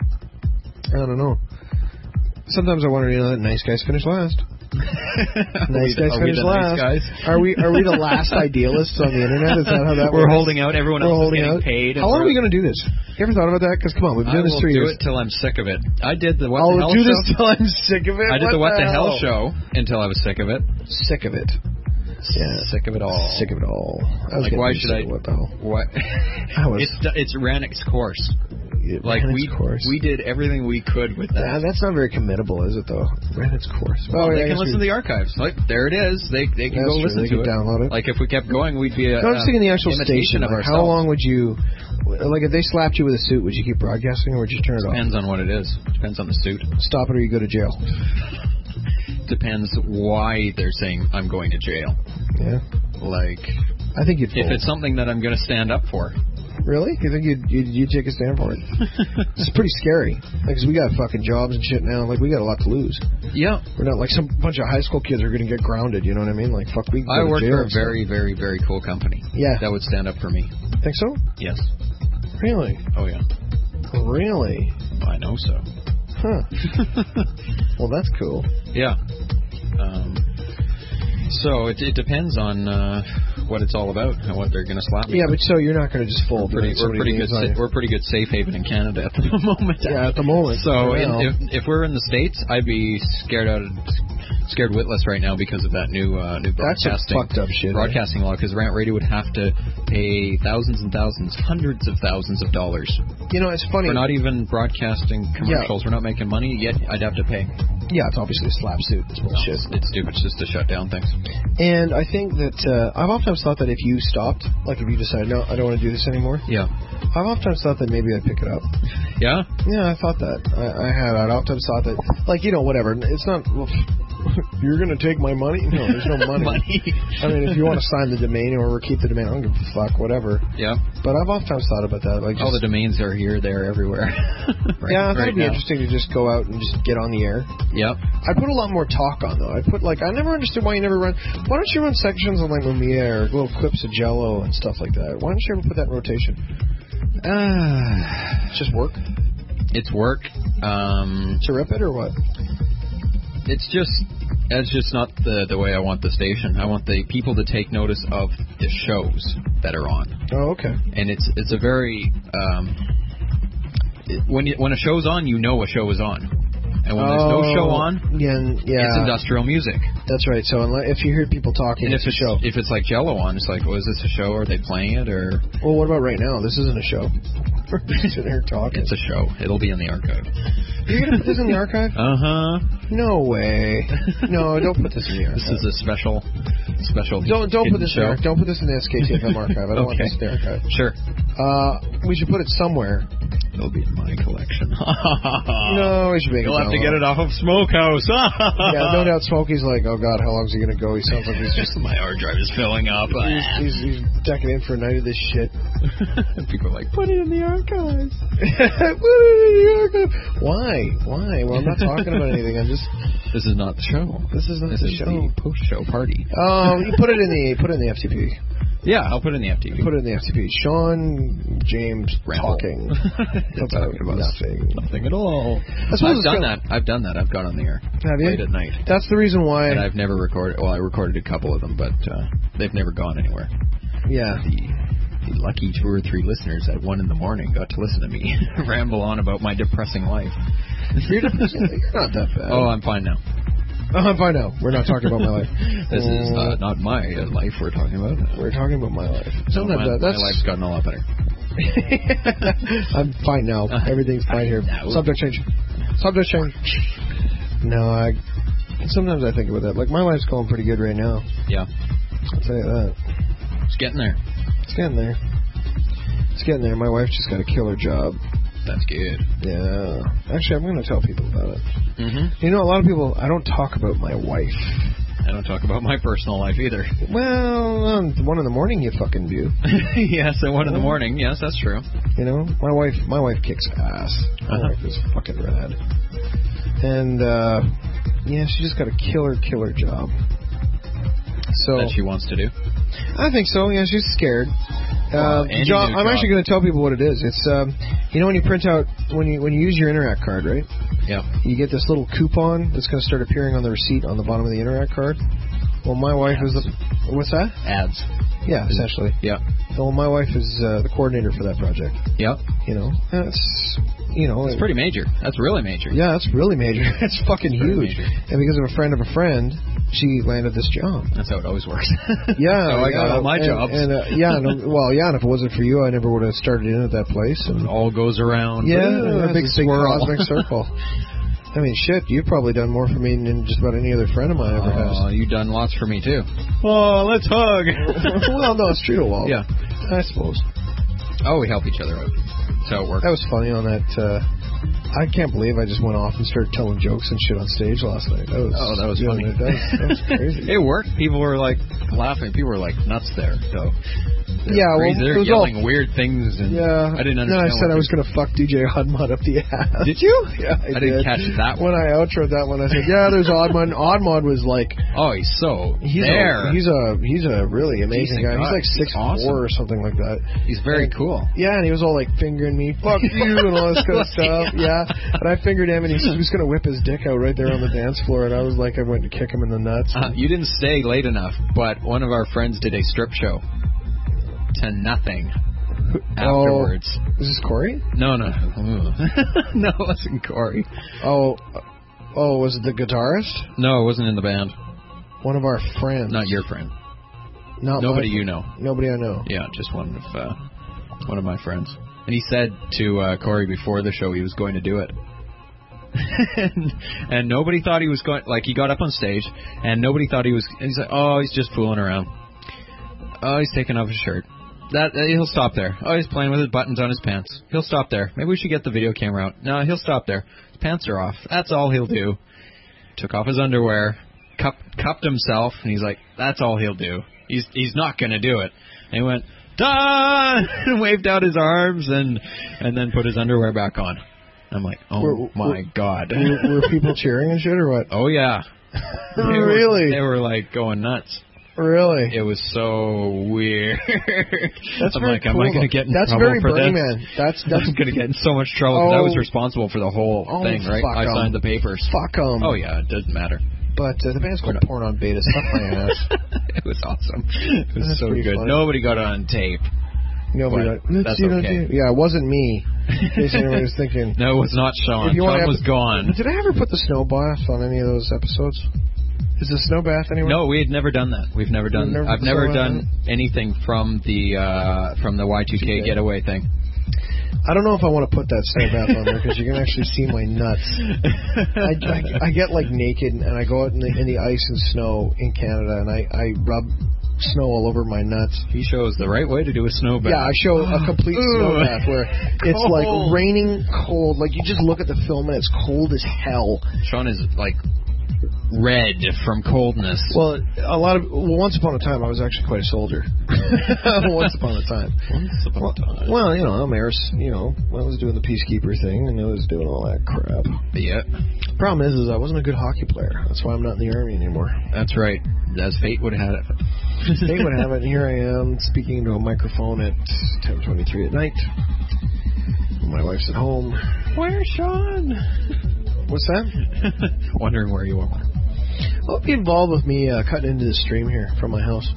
I don't know. Sometimes I wonder, you know, that nice guys finish last. Nice guys Are we finish the nice last. guys? Are we are we the last idealists on the internet? Is that how that We're works? holding out. Everyone We're else holding is getting out. paid. and How long are we're- we going to do this? You ever thought about that? Because come on, we've been I doing this will three do years. it till I'm sick of it. I did the What I'll the Hell do show. this till I'm sick of it. I did the What the Hell hell show until I was sick of it. Sick of it. Yeah. Sick of it all. Sick of it all. I was Like, getting why pretty should sick I? of What the hell? What? I was- it's it's ran its course. It Like ran we its course. we did everything we could with Nah, that. that's not very committable, is it? Though ran its course. Well, Oh, they yeah, I can guess listen we- to the archives. Like there it is. They they can That's go true. listen They to can it. download it. Like if we kept going, we'd be a, No, I'm just thinking the actual imitation station. of Like, ourselves. how long would you, like, if they slapped you with a suit, would you keep broadcasting or would you turn it off? Depends on what it is. Depends on the suit. Stop it or you go to jail. Depends why they're saying I'm going to jail. Yeah, Like I think you'd. if fold. it's something that I'm going to stand up for, Really? You think you'd, you'd, you'd take a stand for it? It's pretty scary. Like, 'cause we got fucking jobs and shit now. Like, we got a lot to lose. Yeah. We're not like some bunch of high school kids are going to get grounded, you know what I mean? Like, fuck, we can I go to work jail for a and stuff. very, very, very cool company. Yeah. That would stand up for me. Think so? Yes. Really? Oh, yeah. Really? I know so. Huh. Well, that's cool. Yeah. Um, so it, it depends on uh, what it's all about and what they're going to slap me. Yeah, but so you're not going to just fold. We're pretty, when we're pretty good. somebody Sa- we're pretty good safe haven in Canada at the moment. Yeah, at the moment. So For in, now. if if we're in the States, I'd be scared out of scared witless right now because of that new uh, new That's some broadcasting fucked up shit. broadcasting law. Because Rant Radio would have to pay thousands and thousands, hundreds of thousands of dollars. You know, it's funny. We're not even broadcasting commercials. Yeah. We're not making money yet. I'd have to pay. Yeah, it's obviously a slap suit. It's bullshit. No, it's stupid. It's just to shut down things. And I think that uh, I've oftentimes thought that if you stopped, like if you decided, no, I don't want to do this anymore, Yeah. I've oftentimes thought that maybe I'd pick it up. Yeah. Yeah, I thought that. I, I had. I'd oftentimes thought that, like, you know, whatever. It's not, well, you're going to take my money? No, there's no money. Money. I mean, if you want to sign the domain or keep the domain, I don't give a fuck, whatever. Yeah. But I've oftentimes thought about that. Like, just, All the domains are here, there, everywhere. right, yeah, I thought right it'd be now. interesting to just go out and just get on the air. Yep. I'd put a lot more talk on, though. I'd put, like, I never understood why you never run. Why don't you run sections on, like, Mamiya or little clips of Jello and stuff like that? Why don't you ever put that in rotation? Uh, It's just work? it's work. Um, To rip it or what? it's just it's just not the the way I want the station. I want the people to take notice of the shows that are on, Oh, okay. and it's it's a very um, it, when you, when a show's on, you know a show is on, and when there's no show on, yeah, yeah, it's industrial music. that's right. So unless, if you hear people talking, And if it's a it's show. if it's like Jello on, it's like, oh, is this a show? Are they playing it or? Well, what about right now? This isn't a show. We're just sitting here talking. It's a show. It'll be in the archive. You're gonna put this in the archive? Uh huh. No way. No, don't put this in the archive. This is a special, special. Don't don't put hidden this show. in. Don't put this in the S K T F M archive. I don't want Okay. this in the archive. Sure. Uh, we should put it somewhere. It'll be in my collection. No, we should make You'll it. have to get it off of Smokehouse. Yeah, no doubt. Smokey's like, oh god, how long's he gonna go? He sounds like he's just My hard drive is filling up. he's, he's, he's decking in for a night of this shit. People are like, put it in the archives. Why? Why? Well, I'm not talking about anything. I'm just. This is not the show. This is not This the is show. the post-show party. Um, you put it in the put it in the F T P. Yeah, I'll put it in the F T V. Put it in the F T P. Sean James Ramble. talking. Not talking about nothing. Nothing at all. I suppose I've it's done kinda- that. I've done that. I've gone on the air. Have you? Late at night. That's the reason why. And I've never recorded. Well, I recorded a couple of them, but uh, they've never gone anywhere. Yeah. The, the lucky two or three listeners at one in the morning got to listen to me ramble on about my depressing life. You're not, you're not that bad. Oh, I'm fine now. Oh, I'm fine now. We're not talking about my life. This is Uh, uh, not my uh, life we're talking about. We're talking about my life. No, Sometimes my, that, that's. my life's gotten a lot better. I'm fine now. Everything's fine here. No. Subject change. Subject change. No, I. Sometimes I think about that. Like my life's going pretty good right now. Yeah, I'll tell you that. it's getting there. It's getting there. It's getting there. My wife just got a killer job. That's good. Yeah. Actually, I'm going to tell people about it. Mm-hmm. You know, a lot of people. I don't talk about my wife. I don't talk about my personal life either. Well, um, one in the morning you fucking do. Yes, at one in the morning. Yes, that's true. You know, my wife, my wife kicks ass. My Uh-huh. wife is fucking rad. And uh, yeah, she just got a killer, killer job. So That she wants to do. I think so. Yeah, she's scared. Well, Uh, any job, new I'm job. actually going to tell people what it is. It's um, you know when you print out when you when you use your Interact card, right? Yeah. You get this little coupon that's going to start appearing on the receipt on the bottom of the Interact card. Well, my wife is the what's that? Ads. Yeah, essentially. Yeah. Well, my wife is uh, the coordinator for that project. Yeah. You know, that's you know, It's pretty major. That's really major. yeah, that's really major. That's fucking Very huge. major. And because of a friend of a friend, she landed this job. That's how it always works. Yeah, So I got yeah, all my and, jobs. And uh, yeah, no, well, yeah, and if it wasn't for you, I never would have started in at that place. It And all goes around. yeah, Ooh, a big, it's a big swirl. cosmic circle. I mean, shit, you've probably done more for me than just about any other friend of mine ever Oh, has. you've done lots for me too. Oh, let's hug. Well, no, it's true to Walt. Yeah. I suppose. Oh, we help each other out. That's how it works. That was funny on that uh, I can't believe I just went off and started telling jokes and shit on stage last night. That was, Oh, that was funny. That was, that was crazy. It worked. People were like laughing. People were like nuts there. So yeah, well, they're it was yelling all, weird things. And yeah. I didn't Then I understand. said I what was going to fuck D J Oddmod up the ass. Did you? Yeah, I, I didn't did. catch that When one. I outroed that one, I said, "Yeah, there's Oddmod." Oddmod was like, Oh, he's so he's there. A, he's a he's a really amazing Decent guy. He's guy. like six He's awesome. four or something like that. He's very And- cool. Yeah, and he was all like fingering me, fuck you, and all this kind of stuff. Yeah, and I fingered him, and he was going to whip his dick out right there on the dance floor, and I was like, I went to kick him in the nuts. Uh, you didn't stay late enough, but one of our friends did a strip show to nothing afterwards. Oh, is this Corey? No, no, no, it wasn't Corey. Oh, oh, was it the guitarist? No, it wasn't in the band. One of our friends. Not your friend. Not Nobody my, you know. Nobody I know. Yeah, just one of uh, one of my friends. And he said to uh, Corey before the show he was going to do it. and, and nobody thought he was going. Like he got up on stage, and nobody thought he was. And he's like, "Oh, he's just fooling around. Oh, he's taking off his shirt. That uh, he'll stop there. Oh, he's playing with his buttons on his pants. He'll stop there. Maybe we should get the video camera out. No, he'll stop there. His pants are off. That's all he'll do. Took off his underwear, cup, cupped himself, and he's like, that's all he'll do. He's he's not going to do it. And he went, done, and waved out his arms, and and then put his underwear back on. I'm like, oh Were- my were- God. Were, were people cheering and shit, or what? Oh yeah. They were- Really? They were like going nuts. Really? It was so weird. That's I'm very like, cool. am I going to get in That's trouble very for Burning this? Man. That's that's I'm going to get in so much trouble because I was Oh. responsible for the whole Oh, thing, right? fuck I 'em. signed the papers. fuck 'em. Oh yeah, it doesn't matter. But uh, the band's called We're not- Porn on Beta. Stuff my ass. It was awesome. It was That's so pretty good. funny. Nobody got it on tape. Nobody. But Let's that's see what I okay. do. Yeah, it wasn't me. In case anyone was thinking. No, it was not Sean. If you wanna Sean have- was gone. Did I ever put the snow bath on any of those episodes? Is the snow bath anywhere? No, we had never done that. We've never done. never I've put the never snow done anything from the uh, from the Y two K Okay. getaway thing. I don't know if I want to put that snow bath on there because you can actually see my nuts. I, I, I get like naked and I go out in the, in the ice and snow in Canada and I, I rub snow all over my nuts. He shows the right way to do a snow bath. Yeah, I show a complete snow Ooh. bath where it's Cold. like raining cold. Like you just look at the film and it's cold as hell. Sean is like red from coldness. Well, a lot of well, once upon a time I was actually quite a soldier. Once upon a time. Once upon Well, a time. well, you know, I'm air, you know, I was doing the peacekeeper thing and I was doing all that crap. Yeah, Problem is, is I wasn't a good hockey player. That's why I'm not in the army anymore. that's right. As fate would have it. They would have it. And here I am speaking into a microphone at ten twenty-three at night. My wife's at home. Where's Sean? What's that? Wondering where you are. Well, be involved with me uh, cutting into the stream here from my house.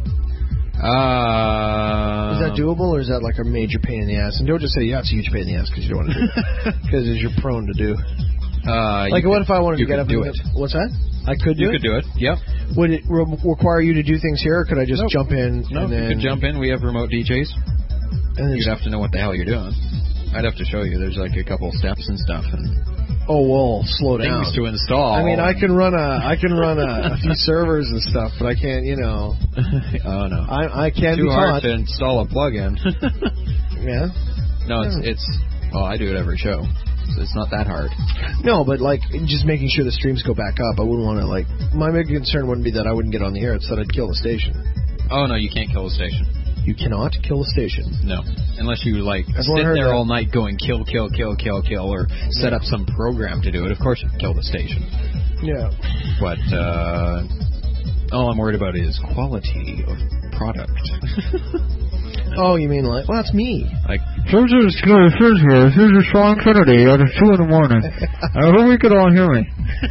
Uh, Is that doable, or is that like a major pain in the ass? And don't just say, yeah, it's a huge pain in the ass because you don't want to do it. Because as you're prone to do. Uh, Like, you what could- if I wanted you to get could up do and it. What's that? I could do You it? could do it. Yep. Would it re- require you to do things here, or could I just Nope. jump in No, and then... you could jump in. We have remote D Js. And then You'd just, have to know what the hell you're doing. I'd have to show you. There's like a couple steps and stuff and oh, well, slow down. things to install. I mean, I can run a, I can run a, a few servers and stuff, but I can't, you know, oh no. I, I can Too be hard taught. to install a plug-in. Yeah. no, it's Yeah. it's. Well, I do it every show. So it's not that hard. No, but like just making sure the streams go back up. I wouldn't want to like. My big concern wouldn't be that I wouldn't get on the air. It's that I'd kill the station. Oh no, you can't kill a station. You cannot kill a station. No, unless you like I've sit heard there that. all night going kill, kill, kill, kill, kill, or set up some program to do it. Of course, you can kill the station. Yeah. But uh, all I'm worried about is quality of product. Oh, you mean like? Well, that's me. like, This is good. This is here. This is Sean Kennedy at two in the morning. I hope you can all hear me.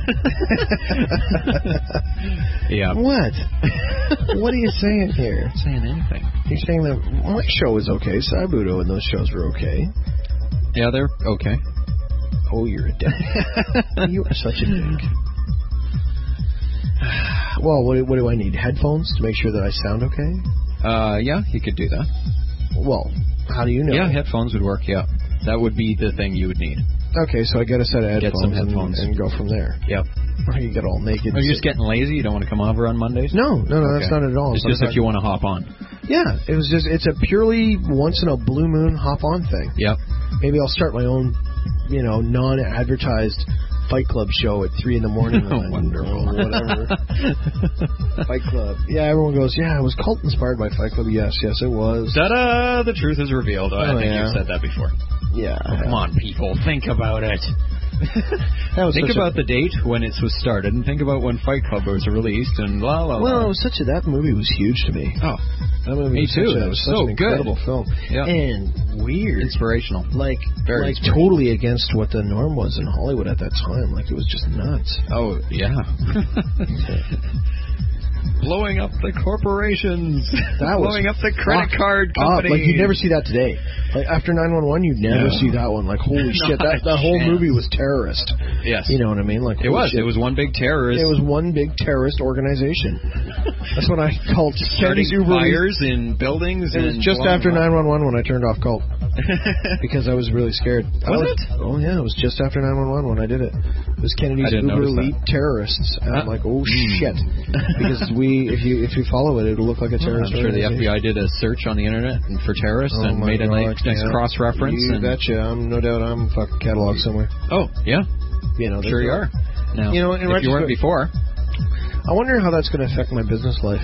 yeah. What? What are you saying here? Not saying anything. You're saying that my show is okay. Saibudo and those shows were okay. Yeah, they're okay. Oh, you're a dick. You are such a dick. Well, what do, what do I need? Headphones to make sure that I sound okay? Uh, yeah, you could do that. Well, how do you know? Yeah, headphones would work. Yeah, that would be the thing you would need. Okay, so I get a set of Get headphones, some headphones. And, and go from there. Yep. Or you get all naked. Are and you just sit- getting lazy? You don't want to come over on Mondays? No, no, no, that's Okay. not at all. It's just if you want to hop on. Yeah, it was just. It's a purely once in a blue moon hop on thing. Yep. Maybe I'll start my own you know, non-advertised Fight Club show at three in the morning. Wonderful. Or whatever. Fight Club. Yeah, everyone goes, yeah, it was cult inspired by Fight Club. Yes, yes, it was. Ta-da! The truth is revealed. Oh, I Oh, think yeah. you've said that before. Yeah. Oh, come on, people. Think about it. That was Think such about a, the date when it was started, and think about when Fight Club was released, and la la la. Well, it was such a, that movie was huge to me. Oh, That movie me was too. Such a, It was such so an incredible good. film. Yeah. And weird. Inspirational. Like, Very like inspirational. totally against what the norm was in Hollywood at that time. Like, it was just nuts. Oh, yeah. Blowing up the corporations. That was Blowing up the credit fucked card up. companies. Like, you'd never see that today. Like, after nine one one, you'd never No. see that one. Like, holy Not shit, that, a that whole chance. movie was terrorist. Yes. You know what I mean? Like, It holy was. shit. It was one big terrorist. It was one big terrorist organization. That's what I called starting Kennedy's Uber fires in buildings. It was and just blowing after them nine one one when I turned off Cult. up. Because I was really scared. I Was was, it? Oh yeah, it was just after nine one one when I did it. It was Kennedy's I didn't Uber notice that. elite terrorists, and I'm Huh? like, oh Mm. shit, because we, if you if you follow it, it'll look like a I'm terrorist. sure the F B organization. I did a search on the internet for terrorists Oh and my made a God, nice, nice yeah. cross-reference. You and, betcha. I'm no doubt I'm fucking catalog somewhere. Oh, yeah. You know, Sure you are. Now, You know, in if you weren't retrospect- before, I wonder how that's going to affect my business life.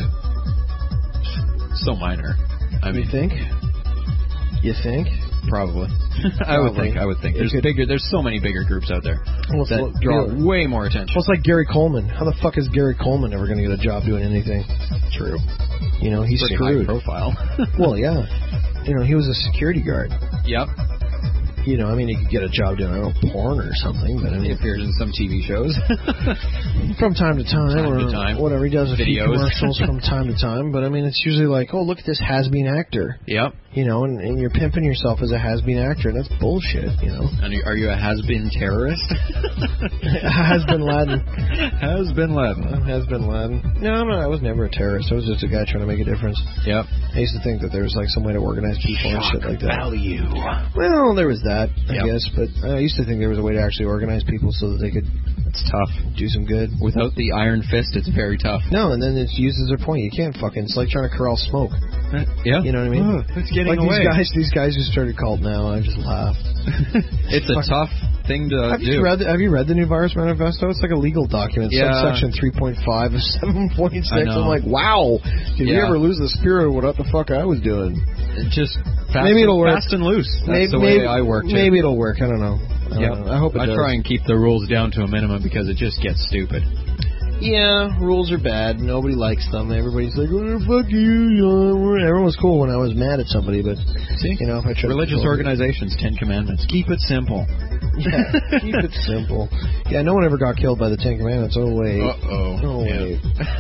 so minor. I You mean, think? You think? probably. I would Probably. think. I would think. It There's could- bigger. There's so many bigger groups out there Well, it's that like- draw yeah. way more attention. Well, it's like Gary Coleman. How the fuck is Gary Coleman ever going to get a job doing anything? True. You know, he's Pretty screwed. high profile. Well, yeah. You know, he was a security guard. Yep. You know, I mean, he could get a job doing, I don't know, porn or something, but I He mean, appears in some T V shows. from time to time, Time or to time. whatever. He does a few Videos. commercials from time to time, but I mean, it's usually like, oh, look at this has-been actor. Yep. You know, and, and you're pimping yourself as a has-been actor, and that's bullshit, you know. And are you a has-been terrorist? Has-been Laden. Has-been Laden. Has-been Laden. No, no, I was never a terrorist. I was just a guy trying to make a difference. Yep. I used to think that there was like some way to organize people and shit like that. value. Well, there was that, I Yep. guess, but I used to think there was a way to actually organize people so that they could It's tough. do some good. Without the iron fist, it's very tough. No, and then it's used as their point. You can't fucking. It's like trying to corral smoke. Yeah. You know what I mean? Oh, it's getting like away. these guys. These guys who started Cult now. I just laugh. It's a tough thing to Have do. you read? Have you read the new Virus Manifesto? It's like a legal document. Yeah. Subsection three point five of seven point six. I know. I'm like, wow. Did we Yeah. ever lose the spirit of what the fuck I was doing? It's just fast, Maybe it'll work. fast and loose. That's maybe, the way maybe, I work. Maybe it'll work. I don't know. I, Yeah. don't know. I hope it I does. try and keep the rules down to a minimum because it just gets stupid. Yeah, rules are bad. Nobody likes them. Everybody's like, oh, fuck you. Everyone was cool when I was mad at somebody, but, See? you know, if I try Religious to organizations, Ten Commandments. Keep it simple. Yeah, keep it simple. Yeah, no one ever got killed by the Ten Commandments. Oh, wait. Uh-oh. Oh, Yeah. wait.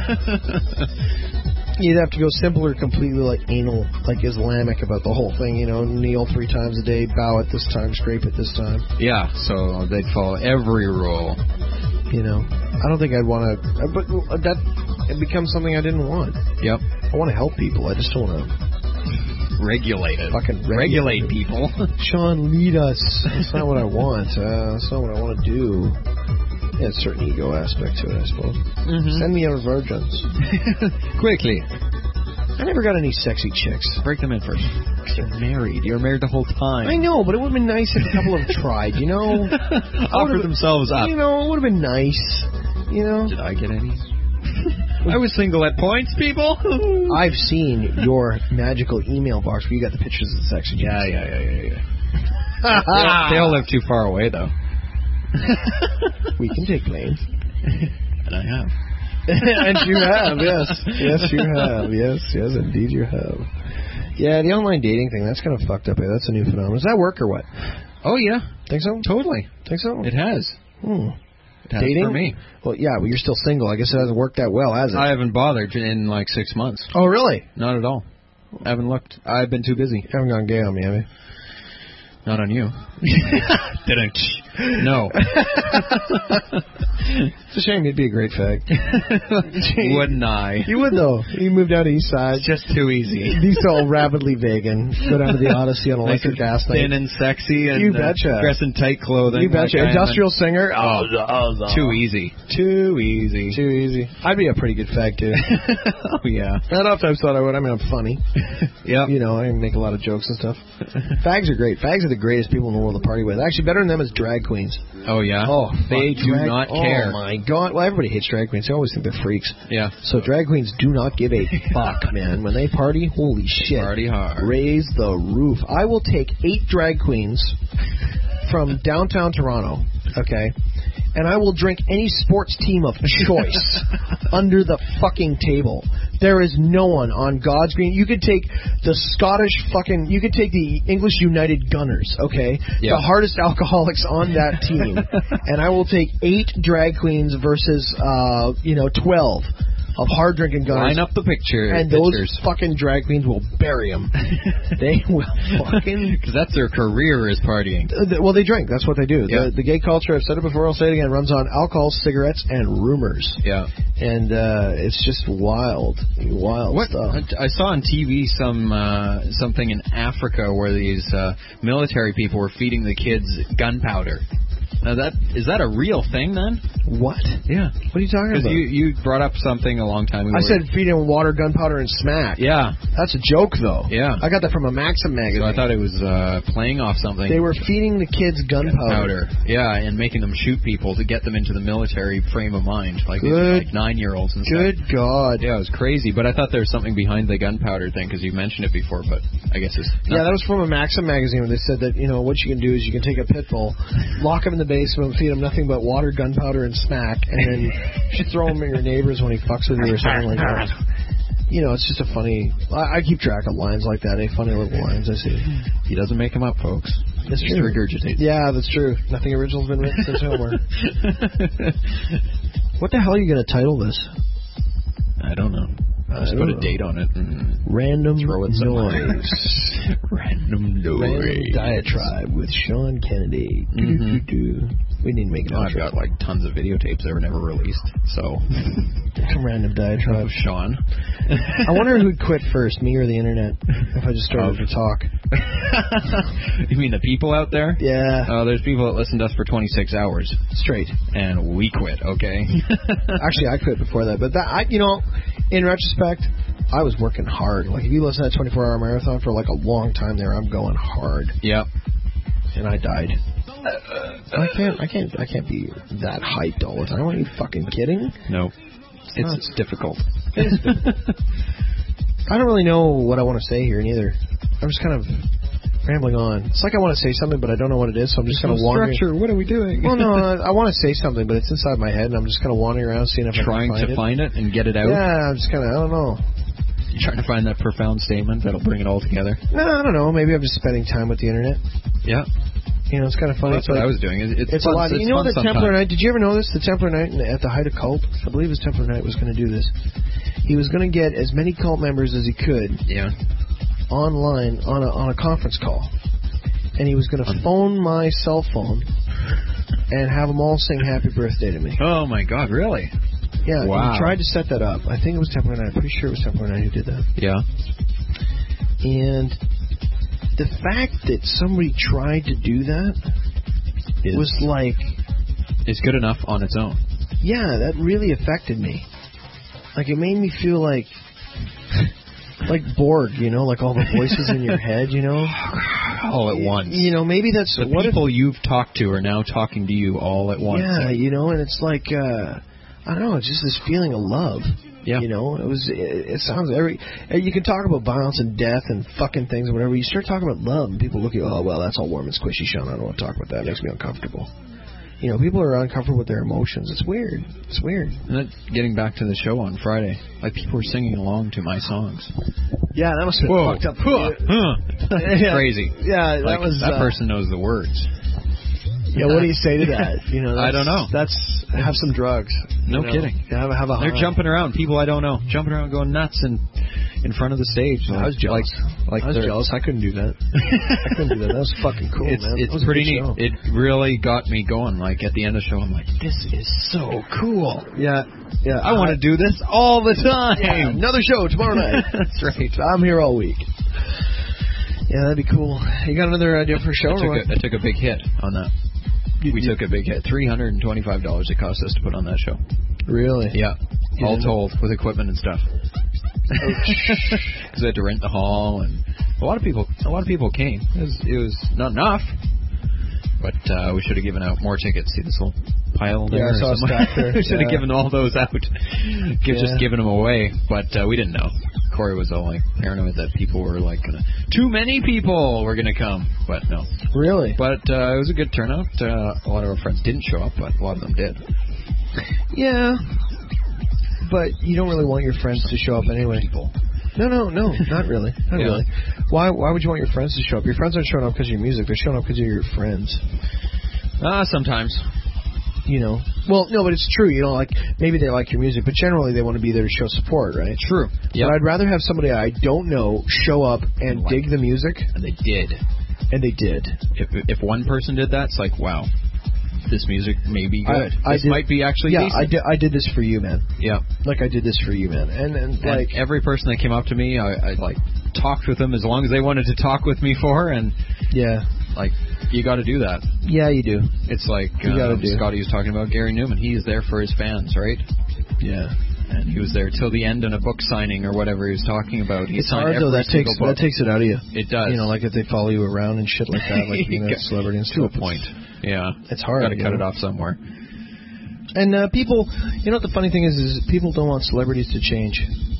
You'd have to go simple or completely, like, anal, like Islamic about the whole thing, you know, kneel three times a day, bow at this time, scrape at this time. Yeah, so they'd follow every rule. You know, I don't think I'd want to, but that, it becomes something I didn't want. Yep. I want to help people. I just don't want to Regulate it. fucking Regulate people. Sean, lead us. That's not what I want. Uh, that's not what I want to do. Yeah, a certain ego aspect to it, I suppose. Mm-hmm. Send me out virgins. Quickly. I never got any sexy chicks. Break them in first. Because you're married. You're married the whole time. I know, but it would have been nice if a couple have tried, you know? Offer themselves up. You know, it would have been nice. You know? Did I get any? I was single at points, people. I've seen your magical email box where you got the pictures of the sexy chicks. Yeah, yeah, yeah, yeah, yeah. they, all, they all live too far away, though. We can take planes. And I have. And you have, yes. Yes, you have. Yes, yes, indeed you have. Yeah, the online dating thing, that's kind of fucked up. Eh? That's a new phenomenon. Does that work or what? Oh, yeah. Think so? Totally. Think so? It has. Hmm. It has Dating? for me. Well, yeah, but you're still single. I guess it hasn't worked that well, has it? I haven't bothered in like six months. Oh, really? Not at all. I haven't looked. I've been too busy. You haven't gone gay on me, have you? Not on you. Didn't. No. It's a shame. You'd be a great fag. Wouldn't I? You would, though. You moved down to East Side. Just too easy. Be so rabidly vegan. Go down to the Odyssey on Nice electric and gas night. thin and sexy and You uh, betcha. dress in tight clothing. You betcha. like I am. Industrial singer. Oh, too easy. Too easy. Too easy. I'd be a pretty good fag, too. Oh, yeah. I oftentimes thought I would. I mean, I'm funny. Yep. You know, I make a lot of jokes and stuff. Fags are great. Fags are the greatest people in the world to party with. Actually, better than them is drag queens. Oh, yeah? Oh, They fuck, do drag- not care. Oh, my God. Well, everybody hates drag queens. They always think they're freaks. Yeah. So drag queens do not give a fuck, man. When they party, holy shit. Party hard. Raise the roof. I will take eight drag queens from downtown Toronto, okay, and I will drink any sports team of choice under the fucking table. There is no one on God's green. You could take the Scottish fucking, you could take the English United Gunners, okay, Yeah. the hardest alcoholics on that team, and I will take eight drag queens versus, uh, you know, twelve of hard drinking gunners. Line up the picture. And pictures. those fucking drag queens will bury them. They will fucking... Because that's their career is partying. Uh, th- well, they drink. That's what they do. Yeah. The, the gay culture, I've said it before, I'll say it again, runs on alcohol, cigarettes, and rumors. Yeah. And uh, it's just wild, wild What stuff. I saw on T V some uh, something in Africa where these uh, military people were feeding the kids gunpowder. Now that is that a real thing then? What? Yeah. What are you talking Because about? you you brought up something a long time ago. I where- said feeding them water, gunpowder, and smack. Yeah. That's a joke, though. Yeah. I got that from a Maxim magazine. So I thought it was uh, playing off something. They were feeding the kids gunpowder. Gunpowder. Yeah, and making them shoot people to get them into the military frame of mind, like, these, Good. like nine-year-olds and Good stuff. God. Yeah, it was crazy, but I thought there was something behind the gunpowder thing because you mentioned it before, but I guess it's Yeah, that was from a Maxim magazine where they said that, you know, what you can do is you can take a pit bull, lock him in the basement, feed him nothing but water, gunpowder, and smack, and then you should throw him at your neighbors when he fucks with you or something like that. You know, it's just a funny... I, I keep track of lines like that, eh? Funny little lines I see. He doesn't make them up, folks. It's Just true. regurgitate. Yeah, that's true. Nothing original's been written since Homer. What the hell are you going to title this? I don't know. I'll just I put don't a date on it and Random throw it somewhere. Noise. Random noise. Random Diatribe with Sean Kennedy. Mhm. Do-do-do-do. We need to make an Oh, I've outro. got like tons of videotapes that were never released. So, Random Diatribe. Sean. I wonder who'd quit first, me or the internet, if I just started to talk. You mean the people out there? Yeah, Oh, there's people that listen to us for twenty-six hours, straight. and we quit. Okay. Actually, I quit before that, but that I, you know, in retrospect, I was working hard. Like if you listen to that twenty-four hour marathon for like a long time there, I'm going hard, Yep. and I died. I can't, I can't, I can't be that hyped all the time. Are you fucking kidding? No. It's It's difficult. I don't really know what I want to say here neither. I'm just kind of rambling on. It's like I want to say something, but I don't know what it is, so I'm just kind of wandering. Structure. What are we doing? Well, no, I, I want to say something, but it's inside my head, and I'm just kind of wandering around seeing if Trying I can find to it. find it and get it out. Yeah, I'm just kind of, I don't know. You're trying to find that profound statement that'll bring it all together. No, I don't know. Maybe I'm just spending time with the internet. Yeah. You know, it's kind of funny. That's It's what like, I was doing. It's, it's, It's fun, a lot. It's You know fun the sometimes. Templar Knight? Did you ever know this? The Templar Knight, at the height of cult, I believe his Templar Knight was going to do this. He was going to get as many cult members as he could Yeah. online on a on a conference call, and he was going to phone my cell phone and have them all sing "Happy Birthday" to me. Oh my God! Really? Yeah, Wow. he tried to set that up. I think it was Templar Knight. I'm pretty sure it was Templar Knight who did that. Yeah. And the fact that somebody tried to do that Is, was like, is good enough on its own. yeah, that really affected me. Like, it made me feel like, like Borg, you know, like all the voices in your head, you know? All at once. You know, maybe that's The what if, people you've talked to are now talking to you all at once. yeah, you know, and it's like, uh, I don't know, it's just this feeling of love. Yeah. You know, it was. It, it sounds every. You can talk about violence and death and fucking things and whatever. You start talking about love, and people look at you. Oh well, that's all warm and squishy, Sean. I don't want to talk about that. It makes me uncomfortable. You know, people are uncomfortable with their emotions. It's weird. It's weird. And that, getting back to the show on Friday, like people were singing along to my songs. Yeah, that must have been Whoa. fucked up. Huh. Huh. Yeah. Crazy. Yeah, that Like, was. that uh, person knows the words. Yeah, what do you say to that? You know, I that's, don't know. That's have some drugs. No you know? kidding. Have, have a They're high. jumping around, people I don't know, jumping around going nuts and in front of the stage. I was jealous. Like, like I was jealous. I couldn't do that. I couldn't do that. That was fucking cool, it's, man. It's pretty neat. Show. It really got me going. Like at the end of the show, I'm like, this is so cool. Yeah, yeah. I want to do this all the time. Yeah, another show tomorrow night. That's right. I'm here all week. Yeah, that'd be cool. You got another idea for a show? I took, or what? A, I took a big hit on that. You, we you, took a big hit. three hundred twenty-five dollars it cost us to put on that show. Really? Yeah. You all told, with equipment and stuff. Because I had to rent the hall, and a lot of people, a lot of people came. It was, it was not enough, but uh, we should have given out more tickets. See this little pile there? Yeah, I saw a stack there. We should have yeah. given all those out. Give, yeah. Just giving them away, but uh, we didn't know. Corey was all like paranoid that people were like, gonna, too many people were going to come, but no. Really? But uh, it was a good turnout. Uh, a lot of our friends didn't show up, but a lot of them did. Yeah, but you don't really want your friends to show up anyway. People. No, no, no, not really, not yeah. really. Why? Why would you want your friends to show up? Your friends aren't showing up because of your music; they're showing up because you're your friends. Ah, uh, sometimes. You know. Well, no, but it's true. You know, like maybe they like your music, but generally they want to be there to show support, right? True. Yep. But I'd rather have somebody I don't know show up and like dig the music. And they did. And they did. If if one person did that, it's like, wow. This music may be good. I, I this did, might be actually yeah, decent. I did, I did this for you, man. Yeah. Like, I did this for you, man. And, and, and like... every person that came up to me, I, I, like, talked with them as long as they wanted to talk with me for, and... Yeah. Like, you got to do that. Yeah, you do. It's like you um, gotta do. Scotty was talking about Gary Newman. He is there for his fans, right? Yeah. And he was there till the end in a book signing or whatever he was talking about. He it's signed hard, though. every That takes, book. that takes it out of you. It does. You know, like if they follow you around and shit like that, like being a celebrity and stuff. To a point. Yeah. It's hard. Got to cut know? it off somewhere. And uh, people, you know what the funny thing is, is people don't want celebrities to change.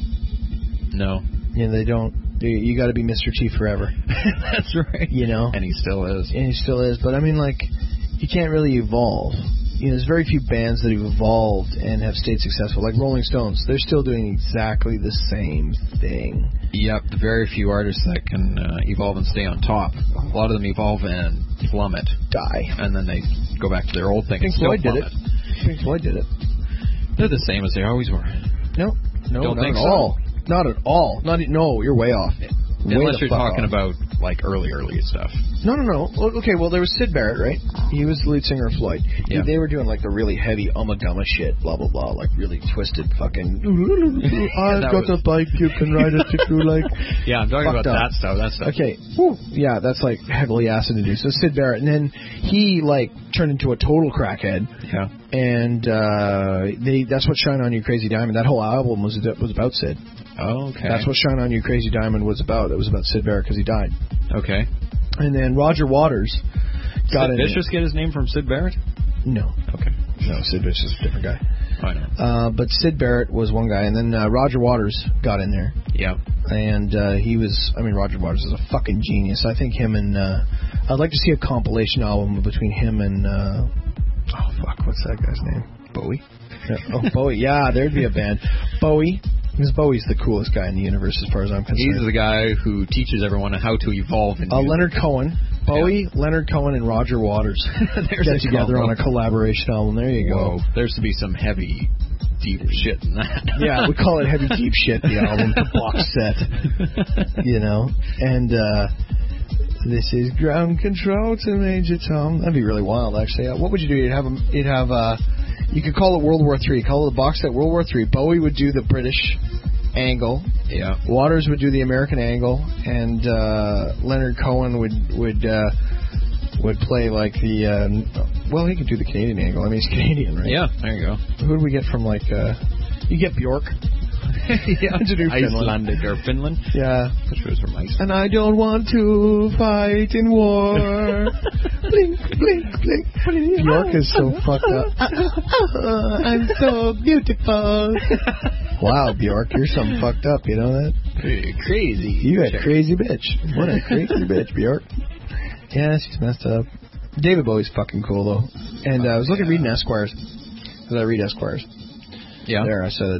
No. Yeah, they don't. They, you got to be Mister T forever. That's right. You know? And he still is. And he still is. But I mean, like, you can't really evolve. You know, there's very few bands that have evolved and have stayed successful. Like Rolling Stones, they're still doing exactly the same thing. Yep, the very few artists that can uh, evolve and stay on top. A lot of them evolve and plummet. Die. And then they go back to their old thing Pink and still Floyd did plummet. it. Pink Floyd did it. They're the same as they always were. No, no, Don't not think at so. all. Not at all. Not e- no, you're way off. Way Unless you're talking off. about like early, early stuff. No, no, no. Okay, well there was Syd Barrett, right? He was the lead singer of Floyd. Yeah. They were doing like the really heavy umagama shit, blah blah blah, like really twisted fucking. I've got was... a bike, you can ride it if you like. Yeah, I'm talking about up. that stuff. That stuff. Okay, Woo. Yeah, that's like heavily acid induced. So Syd Barrett, and then he like turned into a total crackhead. Yeah. And uh, they that's what Shine On You Crazy Diamond. That whole album was was about Sid. Oh, okay. That's what Shine On You Crazy Diamond was about. It was about Syd Barrett because he died. Okay. And then Roger Waters got Sid in. Vicious get his name from Syd Barrett? No. Okay. No, Sid Vicious is a different guy. I know. Uh, but Syd Barrett was one guy, and then uh, Roger Waters got in there. Yeah. And uh, he was, I mean, Roger Waters is a fucking genius. I think him and, uh, I'd like to see a compilation album between him and, uh, oh, fuck, what's that guy's name? Bowie? Yeah, oh, Bowie. Yeah, there'd be a band. Bowie. Because Bowie's the coolest guy in the universe as far as I'm concerned. He's the guy who teaches everyone how to evolve. In uh, Leonard Cohen. Bowie, yeah. Leonard Cohen, and Roger Waters get together on a collaboration album. There you Whoa. go. There's to be some heavy, deep shit in that. Yeah, we call it Heavy Deep Shit, the album, the box set. You know? And, uh... this is ground control to Major Tom. That'd be really wild, actually. Uh, what would you do? You'd have, a, you'd have, uh, you could call it World War Three. Call it the box set World War Three. Bowie would do the British angle. Yeah. Waters would do the American angle, and uh, Leonard Cohen would would uh, would play like the. Uh, well, he could do the Canadian angle. I mean, he's Canadian, right? Yeah. There you go. Who do we get from like? Uh, you get Bjork. Yeah, Icelandic or Finland. Yeah, which was from Iceland. And I don't want to fight in war. Blink, blink, blink. Bjork is so fucked up. Uh, I'm so beautiful. Wow, Bjork, you're something fucked up. You know that? Crazy. You a crazy bitch. What a crazy bitch, Bjork. Yeah, she's messed up. David Bowie's fucking cool though. And uh, I was looking reading Esquires. Because I read Esquires. Yeah. There, I said it.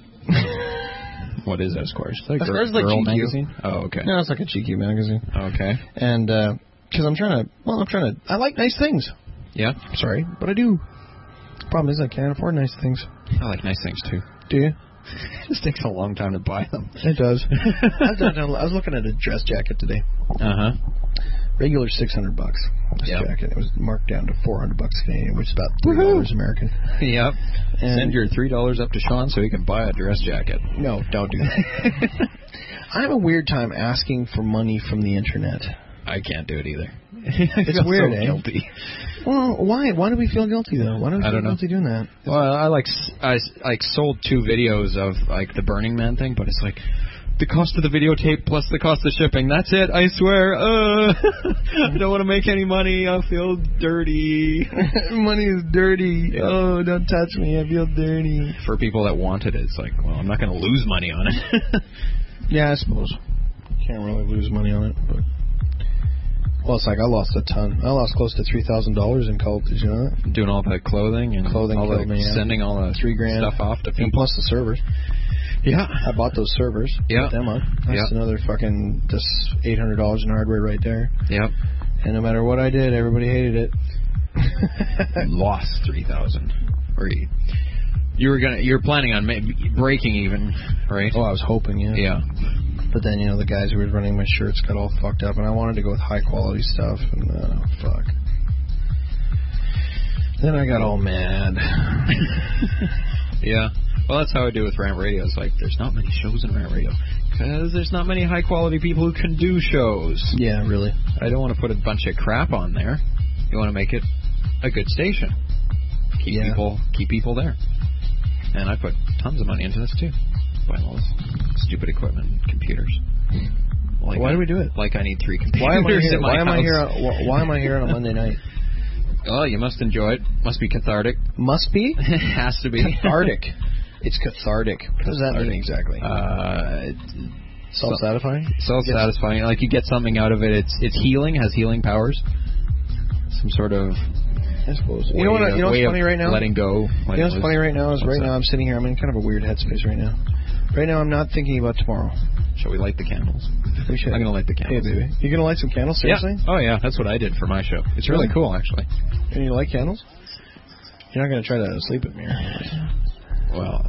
What is Esquires? Like Esquires girl, like girl G Q. magazine? Oh, okay. No, it's like a G Q magazine. Okay. And, because uh, I'm trying to, well, I'm trying to, I like nice things. Yeah? Sorry, but I do. Problem is I can't afford nice things. I like nice things, too. Do you? It just takes a long time to buy them. It does. I, was down, I was looking at a dress jacket today. Uh huh. Regular six hundred bucks. This Yep. jacket. It was marked down to four hundred bucks Canadian, which is about three dollars American. Yep. And Send your three dollars up to Sean so he can buy a dress jacket. no, don't do that. I have a weird time asking for money from the internet. I can't do it either. It's weird, so eh? guilty. Well, why? Why do we feel guilty though? Why do we I feel don't know. guilty doing that? Well, I like s- I s- like sold two videos of like the Burning Man thing, but it's like the cost of the videotape plus the cost of shipping. That's it. I swear. Uh, I don't want to make any money. I feel dirty. Money is dirty. Yeah. Oh, don't touch me. I feel dirty. For people that wanted it, it's like, well, I'm not going to lose money on it. Yeah, I suppose. Can't really lose money on it, but. Well, it's like I lost a ton. I lost close to three thousand dollars in cult. Did you know that? Doing all the clothing and Clothing all the killed me, yeah. sending all the Three grand stuff off to people. And plus the servers. Yeah. I bought those servers. Yeah. Put them up. That's Yeah. another fucking just eight hundred dollars in hardware right there. Yep. And no matter what I did, everybody hated it. Lost three thousand. Or you, you were gonna. You're planning on maybe breaking even, right? Oh, I was hoping, yeah. Yeah. But then, you know, the guys who were running my shirts got all fucked up, and I wanted to go with high quality stuff, and uh, fuck. Then I got all mad. Yeah. Well, that's how I do with Rant Radio. It's like there's not many shows in Rant Radio because there's not many high quality people who can do shows. Yeah, really. I don't want to put a bunch of crap on there. You want to make it a good station. Keep Yeah. people keep people there. And I put tons of money into this too. Buying all this stupid equipment, and computers. Like Why I, do we do it? Like I need three computers Why am I here? in my Why am house. I here? On, wh- why am I here on a Monday night? Oh, you must enjoy it. Must be cathartic. Must be Has to be. cathartic. It's cathartic. What does that mean exactly? Uh, Self-satisfying. self-satisfying. Like you get something out of it. It's it's healing. Has healing powers. Some sort of. I suppose. You way know what? of- You know what's way of funny right now? Letting go. You know what's funny right now is What's right that? now I'm sitting here. I'm in kind of a weird headspace right now. Right now I'm not thinking about tomorrow. Shall we light the candles? We should. I'm gonna light the Hey, candles. baby. You gonna light some candles? Seriously? Yeah. Oh yeah, that's what I did for my show. It's really Really? cool, actually. And you like candles? You're not gonna try to sleep with me, are you? Well,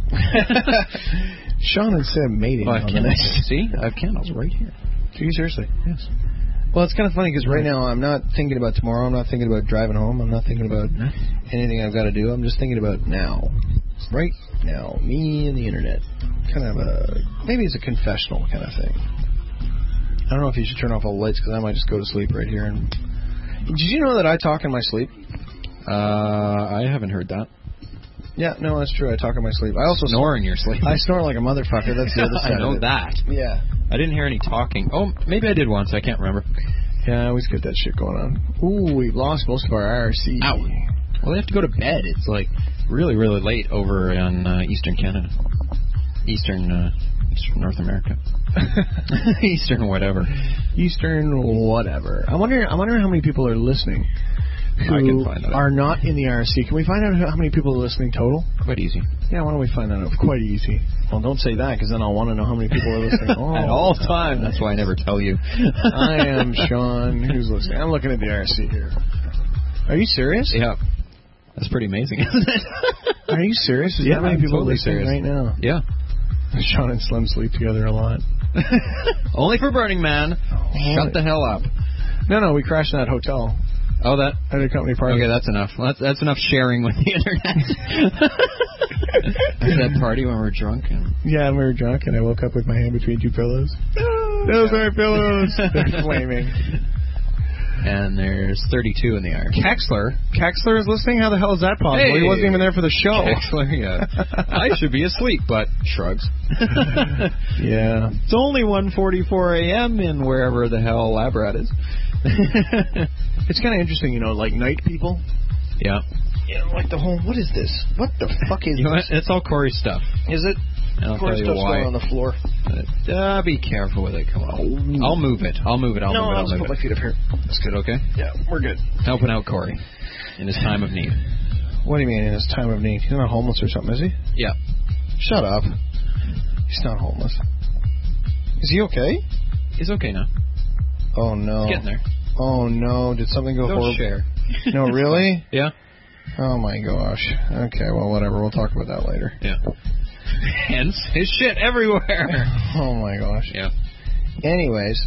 Sean and Sam mating well I have on the candles. next. See, I have candles right here. Do you seriously? Yes. Well, it's kind of funny because right now I'm not thinking about tomorrow. I'm not thinking about driving home. I'm not thinking about anything I've got to do. I'm just thinking about now. Right now. Me and the internet. Kind of a... Maybe it's a confessional kind of thing. I don't know if you should turn off all the lights because I might just go to sleep right here. And did you know that I talk in my sleep? Uh, I haven't heard that. Yeah, no, that's true. I talk in my sleep. I also Snore in your sleep. I snore like a motherfucker. That's the other side I know of it. that. Yeah. I didn't hear any talking. Oh, maybe I did once. I can't remember. Yeah, I always get that shit going on. Ooh, we've lost most of our I R C. Ow. Well, they have to go to bed. It's like really, really late over in uh, Eastern Canada. Eastern, uh, Eastern North America. Eastern whatever. Eastern whatever. I wonder. I wonder how many people are listening who I can find out. are not in the I R C. Can we find out how many people are listening total? Quite easy. Yeah, why don't we find that out? Quite easy. Well, don't say that because then I'll want to know how many people are listening. Oh, At all times. That's why I never tell you. I am Sean. Who's listening? I'm looking at the I R C here. Are you serious? Yeah. That's pretty amazing, isn't it? Are you serious? Is Yeah, that many I'm people totally listening serious. right now? Yeah. Sean and Slim sleep together a lot. Only for Burning Man. Shut the hell up. No, no, we crashed in that hotel Oh, that. at a company party. Okay, that's enough. That's, that's enough sharing with the internet. At that party when we were drunk. And Yeah, and we were drunk, and I woke up with my hand between two pillows. Those are pillows. They're flaming. And there's thirty-two in the iron. Kexler. Kexler is listening? How the hell is that possible? Hey. He wasn't even there for the show. Kexler, yeah. I should be asleep, but shrugs. Yeah. It's only one forty-four a.m. in wherever the hell Labrat is. It's kind of interesting, you know, like night people. Yeah. You know, like the whole, what is this? What the fuck is You know what? this? It's all Corey stuff. Is it? And I'll Of course, tell you stuff's why. going on the floor. Uh, be careful with it. Come on. I'll move it. I'll move it. I'll no, move it. I'll I'll just move put it. my feet up here. That's good, okay? Yeah, we're good. Helping out Corey in his time of need. What do you mean in his time of need? He's not homeless or something, is he? Yeah. Shut up. He's not homeless. Is he okay? He's okay now. Oh, no. Getting there. Oh, no. Did something go Don't horrible? share. No, really? Yeah. Oh, my gosh. Okay, well, whatever. We'll talk about that later. Yeah. Hence, his shit everywhere. Oh my gosh. Yeah. Anyways,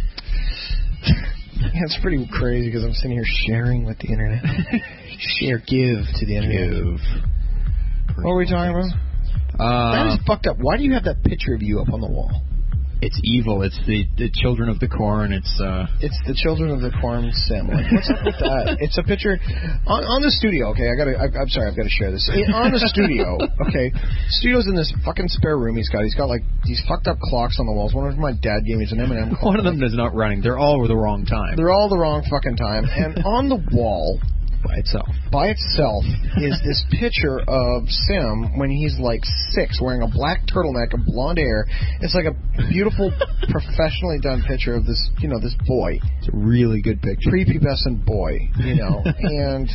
yeah, it's pretty crazy because I'm sitting here sharing with the internet. Share, give to the internet. Give. What were we talking about? Uh, That is fucked up. Why do you have that picture of you up on the wall? It's evil. It's the, the children of the corn. It's uh. It's the children of the corn sim. Like, what's up with that? It's a picture on, on the studio. Okay, I gotta. I, I'm sorry, I've got to share this. On the studio. Okay, studio's in this fucking spare room. He's got. He's got like these fucked up clocks on the walls. One of my dad gave me is an M and M clock. One of them is not running. They're all the wrong time. They're all the wrong fucking time. And on the wall, by itself. by itself, is this picture of Sim when he's like six, wearing a black turtleneck and blonde hair. It's like a beautiful, professionally done picture of this, you know, this boy. It's a really good picture. Prepubescent boy, you know, and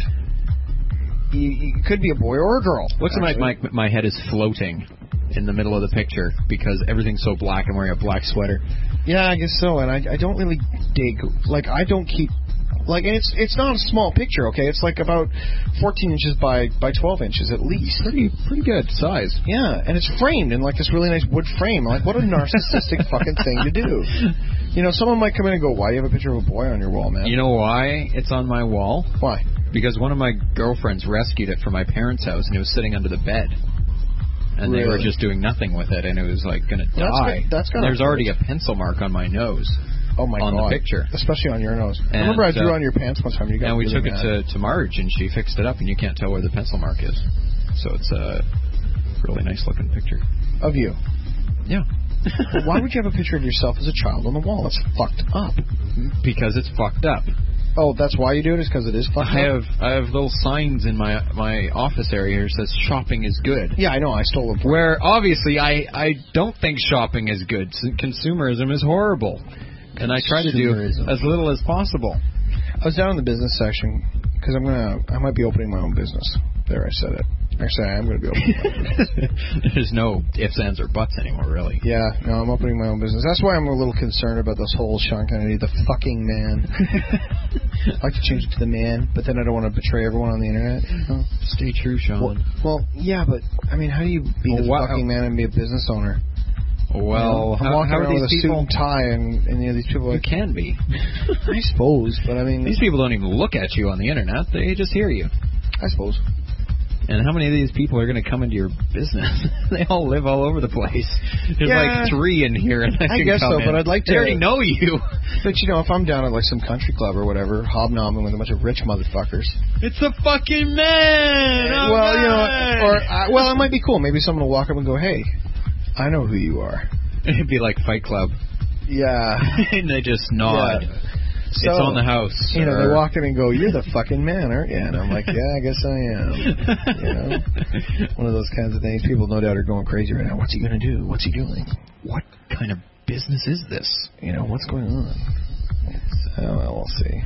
he, he could be a boy or a girl. Looks like my, my my head is floating in the middle of the picture because everything's so black. I'm wearing a black sweater. Yeah, I guess so. And I, I don't really dig. Like, I don't keep. Like, and it's it's not a small picture, okay? It's like about fourteen inches by by twelve inches at least. Pretty pretty good size. Yeah, and it's framed in like this really nice wood frame. Like, what a narcissistic fucking thing to do. You know, someone might come in and go, "Why do you have a picture of a boy on your wall, man?" You know why it's on my wall? Why? Because one of my girlfriends rescued it from my parents' house, and it was sitting under the bed. And Really? they were just doing nothing with it, and it was like going to That's die. good- that's kinda There's hurt. already a pencil mark on my nose. Oh my on god! the picture. Especially on your nose. I And, remember I drew uh, on your pants one time. And you got And we really took it mad. to, to Marge, and she fixed it up, and you can't tell where the pencil mark is. So it's a really nice looking picture. Of you. Yeah. But why would you have a picture of yourself as a child on the wall? That's fucked up. Because it's fucked up. Oh, that's why you do it? Is because it is fucked I up? have I have little signs in my my office area here that says shopping is good. Yeah, I know. I stole them. Where obviously I, I don't think shopping is good. S- Consumerism is horrible. And I try to do Consumerism. as little as possible. I was down in the business section because I'm gonna. I might be opening my own business. There, I said it. Actually, I am gonna be opening my own business. There's no ifs, ands, or buts anymore, really. Yeah, no, I'm opening my own business. That's why I'm a little concerned about this whole Sean Kennedy, the fucking man. I'd like to change it to the man, but then I don't want to betray everyone on the internet. You know? Stay true, Sean. Well, well, yeah, but I mean, how do you be Well, the what- fucking man and be a business owner? Well, I'm how, walking how are around these with a suit people? and tie, and, and you know, these people are You like, can be. I suppose, but I mean, These people don't even look at you on the internet. They just hear you. I suppose. And how many of these people are going to come into your business? They all live all over the place. There's Yeah. like three in here. And I can guess come so, in. but I'd like They to- already know you. But you know, if I'm down at like some country club or whatever, hobnobbing with a bunch of rich motherfuckers. It's a fucking man. All well, you know, right. or uh, well, it might be cool. Maybe someone will walk up and go, "Hey, I know who you are." It'd be like Fight Club. Yeah. And they just nod. Yeah. It's So, on the house. You know, they or- walk in and go, "You're the fucking man, aren't you?" And I'm like, "Yeah, I guess I am." You know, one of those kinds of things. People, no doubt, are going crazy right now. What's he gonna do? What's he doing? What kind of business is this? You know, what's going on? So, well, we'll see.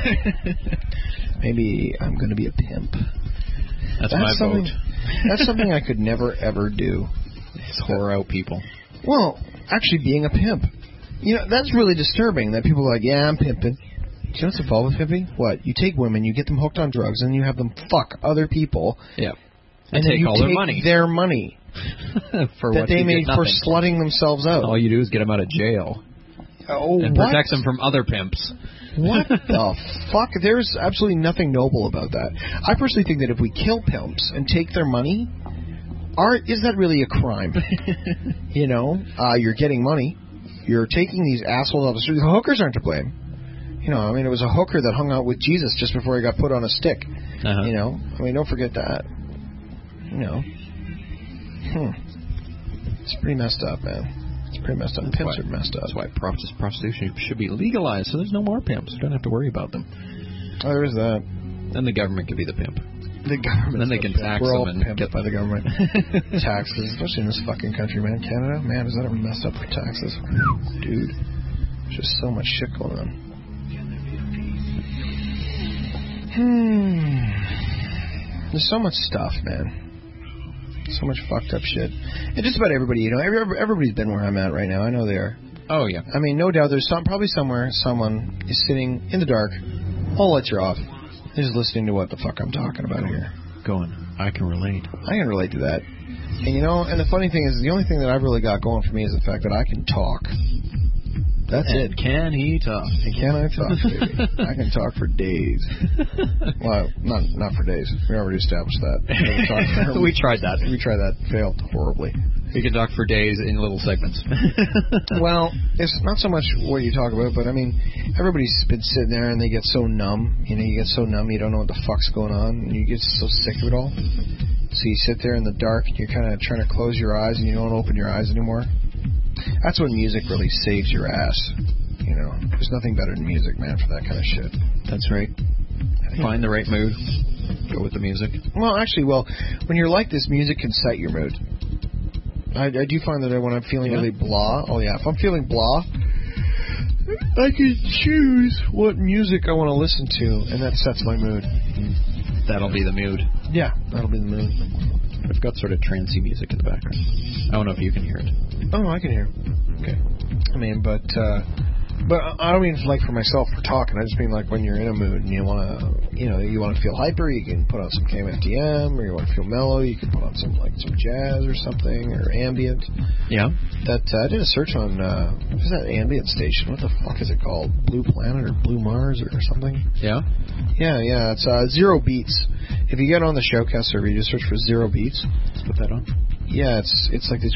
Maybe I'm gonna be a pimp. That's, That's my something. vote. That's something I could never ever do. It's whore out people. Well, actually, being a pimp. You know, that's really disturbing that people are like, yeah, I'm pimping. Do you know what's involved with pimping? What? You take women, you get them hooked on drugs, and you have them fuck other people. Yeah. And, And then take you all take their money. their money For that what they you made get for nothing. slutting themselves out. All you do is get them out of jail. Oh, And what? protect them from other pimps. What the fuck? There's absolutely nothing noble about that. I personally think that if we kill pimps and take their money, are is that really a crime? You know, uh, you're getting money. You're taking these assholes off the street. The hookers aren't to blame. You know, I mean, it was a hooker that hung out with Jesus just before he got put on a stick. Uh-huh. You know, I mean, don't forget that. You know, hmm. It's pretty messed up, man. It's pretty messed up. That's Pimps why- are messed up. That's why prost- prostitution should be legalized, so there's no more pimps. You don't have to worry about them. Oh, there is that. Then the government could be the pimp. The government. Then they can tax We're all them and pimped get by the government. Taxes, especially in this fucking country, man. Canada, man, is that ever messed up for taxes? Dude, there's just so much shit going on. Hmm. There's so much stuff, man. So much fucked up shit. And just about everybody, you know, every, everybody's been where I'm at right now. I know they are. Oh, yeah. I mean, no doubt there's some, probably somewhere someone is sitting in the dark, all lights are off, and just listening to what the fuck I'm talking about here. Going, I can relate. I can relate to that. And you know, and the funny thing is, the only thing that I've really got going for me is the fact that I can talk. That's and it. Can he talk? And can I talk, baby? I can talk for days. Well, not not for days. We already established that. For, we tried that. We tried that. Failed horribly. We can talk for days in little segments. Well, it's not so much what you talk about, but I mean, everybody's been sitting there and they get so numb. You know, you get so numb you don't know what the fuck's going on, and you get so sick of it all. So you sit there in the dark and you're kind of trying to close your eyes and you don't open your eyes anymore. That's when music really saves your ass. You know, there's nothing better than music, man, for that kind of shit. That's right. Find the right mood. Go with the music. Well, actually, well, when you're like this, music can set your mood. I, I do find that when I'm feeling yeah. really blah, oh yeah, if I'm feeling blah, I can choose what music I want to listen to, and that sets my mood. That'll be the mood. Yeah, that'll be the mood. I've got sort of trancey music in the background. I don't know if you can hear it. Oh, I can hear. Okay. I mean, but uh, but I don't mean like for myself for talking. I just mean like when you're in a mood and you want to, you know, you want to feel hyper, you can put on some K M F D M, or you want to feel mellow, you can put on some like some jazz or something, or ambient. Yeah. That uh, I did a search on uh, what is that ambient station? What the fuck is it called? Blue Planet or Blue Mars or something? Yeah. Yeah, yeah. It's uh, Zero Beats. If you get on the Showcast server, you just search for Zero Beats. Let's put that on. Yeah, it's it's like this.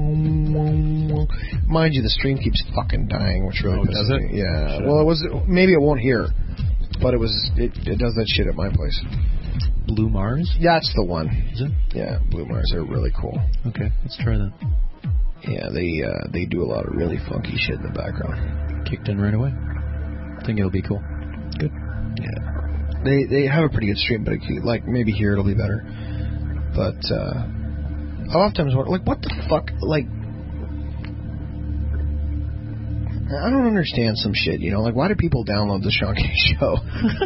Mind you, the stream keeps fucking dying, which really oh, does it? Me. Yeah. Should well, it was maybe it won't hear, but it was it, it does that shit at my place. Blue Mars? Yeah, that's the one. Is it? Yeah, Blue Mars. They're really cool. Okay, let's try that. Yeah, they uh, they do a lot of really funky shit in the background. Kicked in right away. I think it'll be cool. Good. Yeah. They they have a pretty good stream, but it, like maybe here it'll be better. But uh, I oftentimes wonder, like, what the fuck, like, I don't understand some shit, you know, like, why do people download the Sean K Show?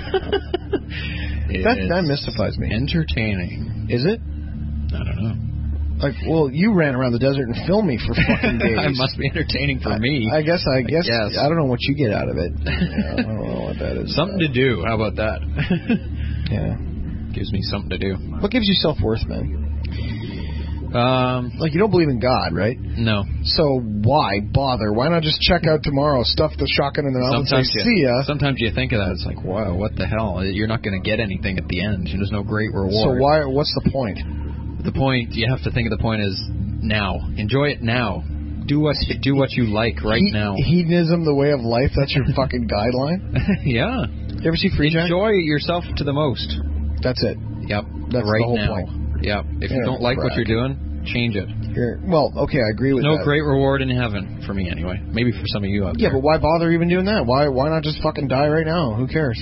that that mystifies me. Entertaining. Is it? I don't know. Like, well, you ran around the desert and filmed me for fucking days. It must be entertaining for I, me. I guess, I guess, yes. I don't know what you get out of it. Yeah, I don't know what that is. Something to do. How about that? Yeah. Gives me something to do. What gives you self-worth, man? Um, like, you don't believe in God, right? No. So why bother? Why not just check out tomorrow, stuff the shotgun in the mouth and say, you, see ya? Sometimes you think of that. It's like, wow, what the hell? You're not going to get anything at the end. There's no great reward. So why? What's the point? The point, you have to think of the point is now. Enjoy it now. Do what, do what you like right he- now. Hedonism, the way of life, that's your fucking guideline? Yeah. You ever see Free Jack? Enjoy yourself to the most. That's it. Yep. That's right the whole now. point. Yep. If Yeah, you don't like crap. what you're doing, change it. You're, well, okay, I agree with no that. No great reward in heaven, for me anyway. Maybe for some of you out Yeah, there. but why bother even doing that? Why why not just fucking die right now? Who cares?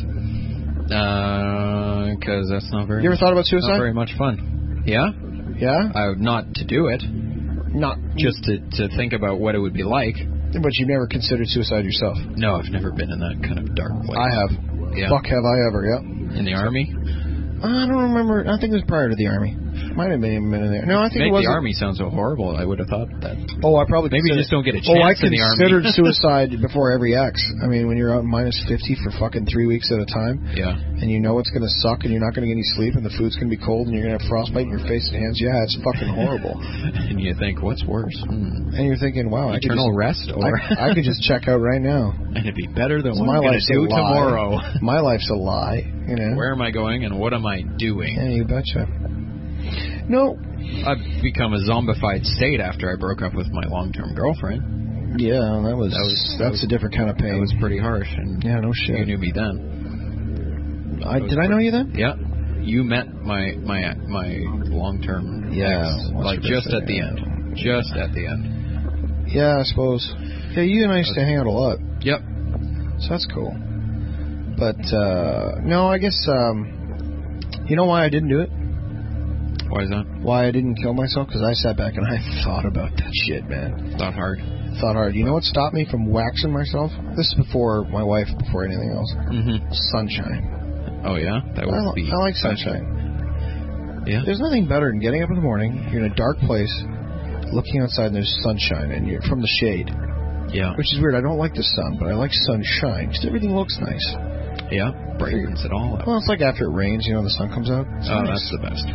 Uh, because that's not very You ever thought about suicide? Not very much fun. Yeah? Yeah? I would not to do it. Not Just to, to think about what it would be like. But you've never considered suicide yourself? No, I've never been in that kind of dark place. I have. Yeah. Fuck have I ever, yeah. In the army? I don't remember. I think it was prior to the army. Might have been even been in there. No, I think Make it was the army sound so horrible. I would have thought that. Oh, I probably maybe you just don't get a chance oh, I in the army. considered suicide before every X. I mean, when you're out minus fifty for fucking three weeks at a time, yeah, and you know it's going to suck, and you're not going to get any sleep, and the food's going to be cold, and you're going to have frostbite in your face and hands. Yeah, it's fucking horrible. And you think, what's worse? Hmm. And you're thinking, wow, I could eternal just, rest, or I, I could just check out right now. And it'd be better than So what my I'm going life's to do a lie. tomorrow. My life's a lie. You know. Where am I going, and what am I doing? Yeah, you betcha. No. I've become a zombified state after I broke up with my long-term girlfriend. Yeah, that was, that was that's that was, a different kind of pain. That was pretty harsh. And yeah, no shit. You knew me then. I, did I know you then? Yeah. You met my my my long-term yeah, ex, like just at the end. Just at the end. Yeah, I suppose. Yeah, you and I used to hang out a lot. Yep. So that's cool. But, uh, no, I guess, um, you know why I didn't do it? Why is that? Why I didn't kill myself? Because I sat back and I thought about that shit, man. Thought hard. Thought hard. You know what stopped me from waxing myself? This is before my wife, before anything else. Mm-hmm. Sunshine. Oh, yeah? That was I, the I like sunshine. Yeah? There's nothing better than getting up in the morning, you're in a dark place, looking outside and there's sunshine, and you're from the shade. Yeah. Which is weird. I don't like the sun, but I like sunshine because everything looks nice. Yeah, brightens it all up. Well, it's like after it rains, you know, the sun comes out. It's oh, nice. that's the best.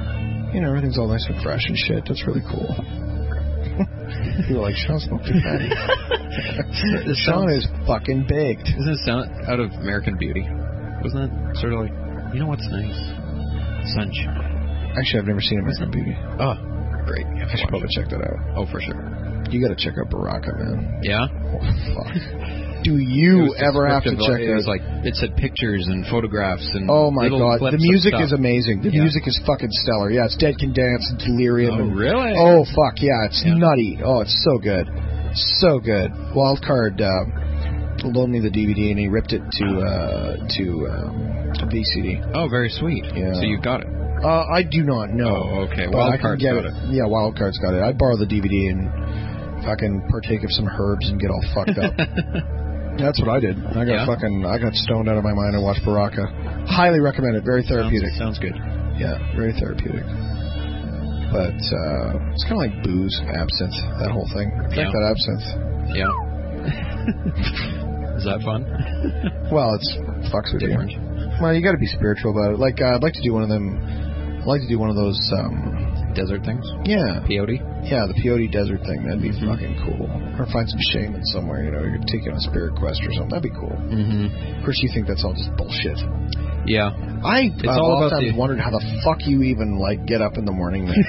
you know, everything's all nice and fresh and shit. That's really cool. You're like, Sean's not too bad. Sean is fucking baked. Doesn't it sound out of American Beauty? Wasn't that sort of like, you know what's nice? Sunshine. Actually, I've never seen American Beauty. Oh, great. You have I to should watch probably it. check that out. Oh, for sure. You got to check out Baraka, man. Yeah? Oh, fuck. Do you ever have to check it? out? It was like, it said pictures and photographs and Oh my little god, clips the music of is stuff. amazing. The Yeah. music is fucking stellar. Yeah, it's Dead Can Dance and Delirium. Oh, and, really? Oh fuck, yeah, it's Yeah. nutty. Oh, it's so good. So good. Wildcard uh, loaned me the D V D and he ripped it to uh, to um, V C D. Oh, very sweet. Yeah. So you've got it. Uh, I do not know. Oh, okay. But I can Wildcard's get got it. Yeah, Wildcard's got it. I'd borrow the D V D and fucking partake of some herbs and get all fucked up. That's what I did. I got Yeah? fucking, I got stoned out of my mind and watched Baraka. Highly recommend it. Very therapeutic. Sounds, sounds good. Yeah, very therapeutic. But uh, it's kind of like booze, absinthe, that whole thing. Drink Yeah. that absinthe. Yeah. Is that fun? Well, it's fucks with Different. you. Well, you got to be spiritual about it. Like uh, I'd like to do one of them. I'd like to do one of those. Um, Desert things? yeah, Peyote? yeah, the peyote desert thing. That'd be Mhm. fucking cool. Or find some shaman somewhere. You know, you could take you on a spirit quest or something. That'd be cool. Mm-hmm. Of course, you think that's all just bullshit. Yeah. I It's I've all about oftentimes the- wondered how the fuck you even like get up in the morning. Man.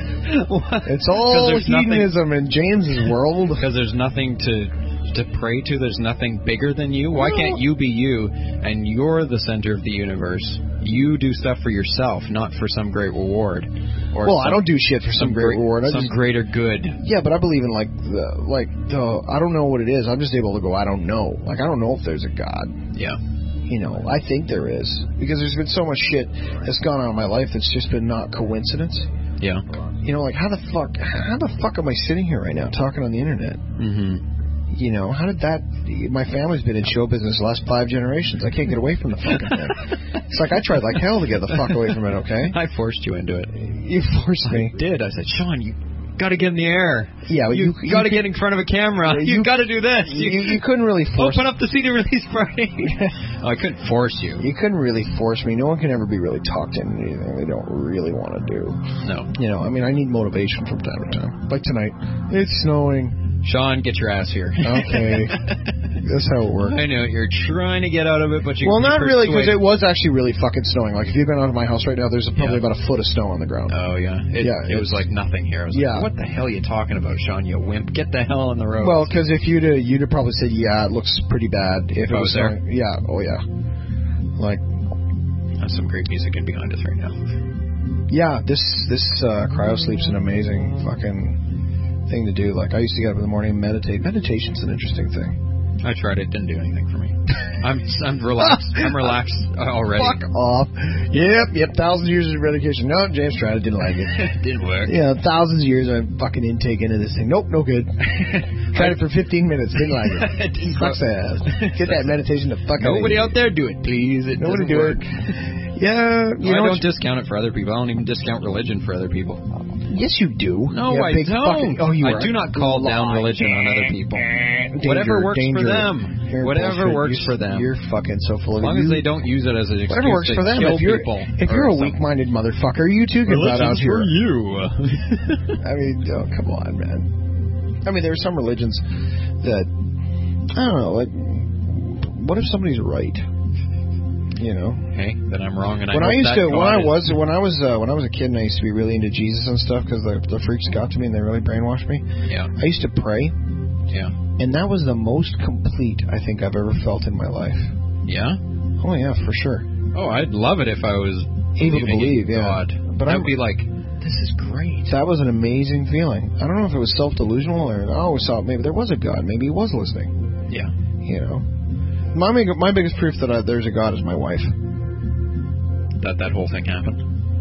What? It's all there's nothing- hedonism in James's world. Because there's nothing to to pray to. There's nothing bigger than you. Why No. can't you be you and you're the center of the universe? You do stuff for yourself, not for some great reward. Or Well, some, I don't do shit for some, great reward. I some just, greater good. yeah, but I believe in like the like the I don't know what it is. I'm just able to go. I don't know. Like I don't know if there's a God. Yeah. You know, I think there is because there's been so much shit that's gone on in my life that's just been not coincidence. Yeah. You know, like how the fuck how the fuck am I sitting here right now talking on the internet? Mm-hmm. You know, how did that... My family's been in show business the last five generations. I can't get away from the fucking thing. It's like I tried like hell to get the fuck away from it, okay? I forced you into it. You forced me. I did. I said, Sean, you got to get in the air. Yeah, but you, you- got to you get in front of a camera. you- You, got to do this. You, you couldn't really force open up the C D release party. Oh, I couldn't force you. You couldn't really force me. No one can ever be really talked into anything they don't really want to do. No. You know, I mean, I need motivation from time to time. Like tonight. It's snowing. Sean, get your ass here. Okay. That's how it works. I know you're trying to get out of it, but you Well, you not really, because persuade- it was actually really fucking snowing. Like, if you've been out of my house right now, there's probably Yeah. about a foot of snow on the ground. Oh yeah, it, Yeah, it was it's- like nothing here. I was Yeah. like, what the hell are you talking about, Sean? You wimp! Get the hell on the road. Well, because if you'd uh, you'd have probably said, yeah, it looks pretty bad. If If it I was was there? snowing. Yeah, oh yeah. Like, There's some great music in behind us right now. yeah, this this uh, cryo sleep's an amazing fucking thing to do. Like, I used to get up in the morning and meditate. Meditation's an interesting thing. I tried it, didn't do anything for me. I'm I'm relaxed. I'm relaxed already. Fuck off. Yep, yep. Thousands of years of medication. No, James tried it. Didn't like it. Didn't work. Yeah, thousands of years of fucking intake into this thing. Nope, no good. Tried it for fifteen minutes. Didn't like it. It didn't Sucks work. ass. Get that meditation to fuck Nobody out out there do it, please. It Nobody doesn't do work. it. Yeah, you I know don't what- discount it for other people. I don't even discount religion for other people. Yes, you do. No, You I big don't. fucking- oh, you I are do not call down lying. religion on other people. Danger, Whatever works danger. for them. You're Whatever bullshit. works You're- for them. You're fucking so full As of long it. as You- they don't use it as an excuse Whatever works to for them. kill If you're people. if or you're a something. weak-minded motherfucker, you too get that out Religion's here. for you. I mean, oh, come on, man. I mean, there are some religions that I don't know. Like, what if somebody's right? You know. Hey, then I'm wrong, and I When I hope used that to, when God I is- was, when I was, uh, when I was a kid, and I used to be really into Jesus and stuff because the the freaks got to me and they really brainwashed me. Yeah, I used to pray, yeah, and that was the most complete I think I've ever felt in my life. yeah. Oh yeah, for sure. Oh, I'd love it if I was Able to believing in believe, yeah. God. But that I'm- would be like, this is great. That was an amazing feeling. I don't know if it was self-delusional or I always thought maybe there was a God. Maybe he was listening. Yeah. You know, my big, my biggest proof that I, there's a God is my wife. That that whole thing happened.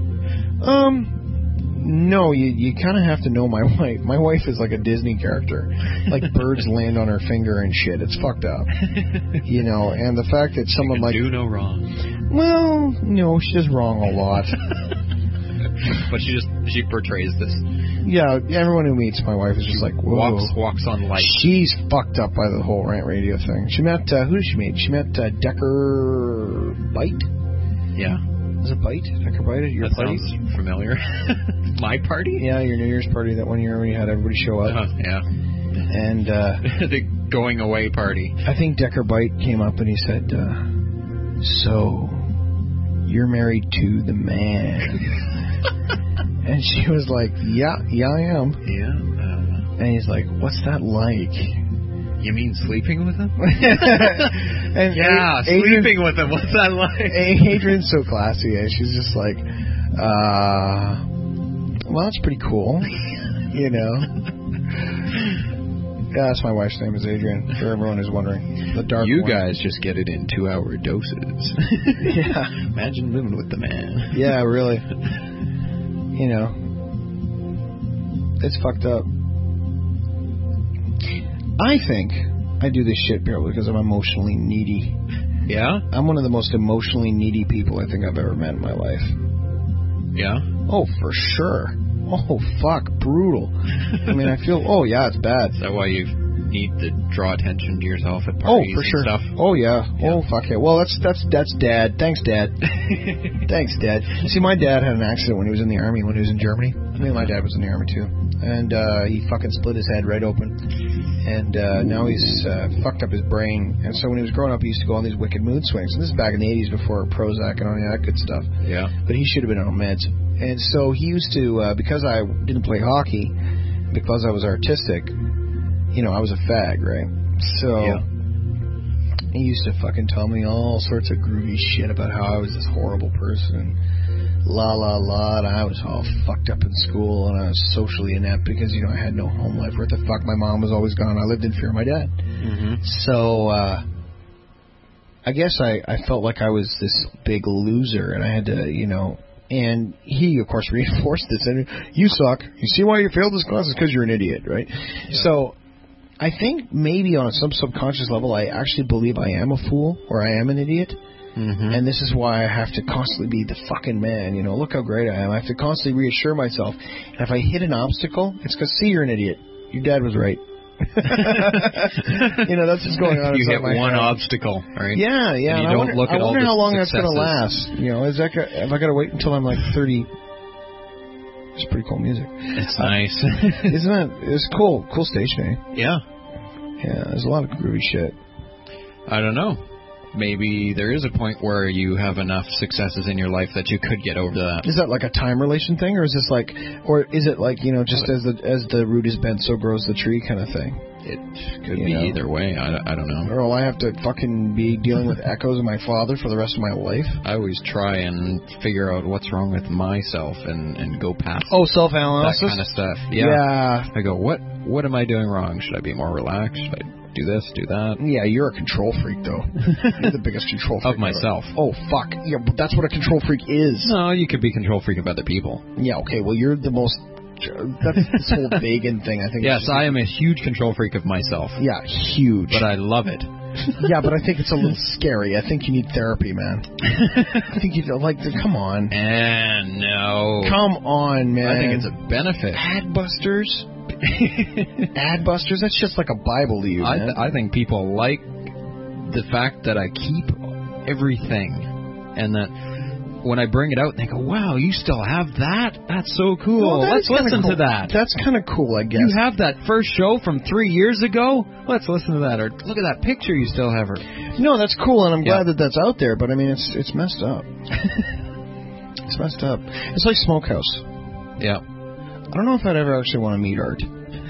Um, no, you you kind of have to know my wife. My wife is like a Disney character, like birds land on her finger and shit. It's fucked up, you know. And the fact that someone Can like, do no wrong. well, no, she's wrong a lot. But she just she portrays this. Yeah, everyone who meets my wife is just like, whoa. Walks walks on light. She's fucked up by the whole rant radio thing. She met uh, who did she meet? She met uh, Decker Bite. Yeah. Is it Bite? Decker Bite at your That party? sounds familiar. My party? Yeah, your New Year's party that one year when you had everybody show up. Uh, yeah. And uh, the going away party. I think Decker Bite came up and he said, uh, so, you're married to the man. And she was like, yeah, yeah, I am. Yeah. Uh, and he's like, what's that like? You mean sleeping with him? and yeah, Adrian, sleeping with him. What's that like? Adrian's so classy. And she's just like, uh, well, that's pretty cool. You know? Yeah, that's my wife's name is Adrian, for everyone who's wondering. The dark You one. guys just get it in two-hour doses. Yeah. Imagine living with the man. Yeah, really. You know. It's fucked up. I think I do this shit purely because I'm emotionally needy. Yeah? I'm one of the most emotionally needy people I think I've ever met in my life. Yeah? Oh, for sure. Oh, fuck, brutal. I mean, I feel, oh, yeah, it's bad. Is that why you need to draw attention to yourself at Oh, parties for sure. and stuff? Oh, yeah. Yeah. Oh, fuck yeah. Well, that's, that's, that's Dad. Thanks, Dad. Thanks, Dad. See, my dad had an accident when he was in the Army, when he was in Germany. I mean, my dad was in the Army, too. And uh, he fucking split his head right open. And uh, now he's uh, fucked up his brain. And so when he was growing up, he used to go on these wicked mood swings. And this is back in the eighties before Prozac and all that good stuff. Yeah. But he should have been on meds. And so he used to, uh, because I didn't play hockey, because I was artistic, you know, I was a fag, right? So Yeah. he used to fucking tell me all sorts of groovy shit about how I was this horrible person. And la la la, and I was all fucked up in school, and I was socially inept because, you know, I had no home life. What the fuck? My mom was always gone. I lived in fear of my dad. Mm-hmm. So, uh, I guess I, I felt like I was this big loser, and I had to, you know, and he, of course, reinforced this. And you suck. You see why you failed this class? It's because you're an idiot, right? Yeah. So, I think maybe on some subconscious level, I actually believe I am a fool, or I am an idiot. Mm-hmm. And this is why I have to constantly be the fucking man, you know, look how great I am. I have to constantly reassure myself. And if I hit an obstacle, it's because, see, you're an idiot. Your dad was right. You know, that's what's going on. You hit my one head. obstacle, right? Yeah, yeah. And you I don't wonder, look at I wonder all the how long that's successes. going to last. You know, is that go- have I got to wait until I'm like thirty? It's pretty cool music. It's nice. Isn't it? It's cool. Cool station, eh? Yeah. Yeah, there's a lot of groovy shit. I don't know. Maybe there is a point where you have enough successes in your life that you could get over that. Is that like a time relation thing, or is this like, or is it like, you know, just as the as the root is bent, so grows the tree kind of thing? It could You be know? either way. I, I don't know. Or will I have to fucking be dealing with echoes of my father for the rest of my life? I always try and figure out what's wrong with myself and, and go past Oh, that self-analysis? kind of stuff. Yeah. Yeah. I go, what what am I doing wrong? Should I be more relaxed? Should I do this, do that? Yeah, you're a control freak, though. You're the biggest control freak Of myself. ever. Oh, fuck. Yeah, but that's what a control freak is. No, you could be control freak of other people. Yeah, okay, well, you're the most... That's this whole Vegan thing, I think. Yes, I am a huge control freak of myself. Yeah, huge. But I love it. Yeah, but I think it's a little scary. I think you need therapy, man. I think you like, come on. And no. Come on, man. I think it's a benefit. Adbusters? Adbusters? That's just like a Bible to you, I, man. th- I think people like the fact that I keep everything, and that when I bring it out, they go, "Wow, you still have that? That's so cool. Well, that Let's is kinda listen cool. to that." That's kind of cool, I guess. You have that first show from three years ago? Let's listen to that. Or look at that picture you still have. Her. No, that's cool, and I'm Yeah. glad that that's out there, but I mean, it's it's messed up. It's messed up. It's like Smokehouse. Yeah. I don't know if I'd ever actually want to meet Art.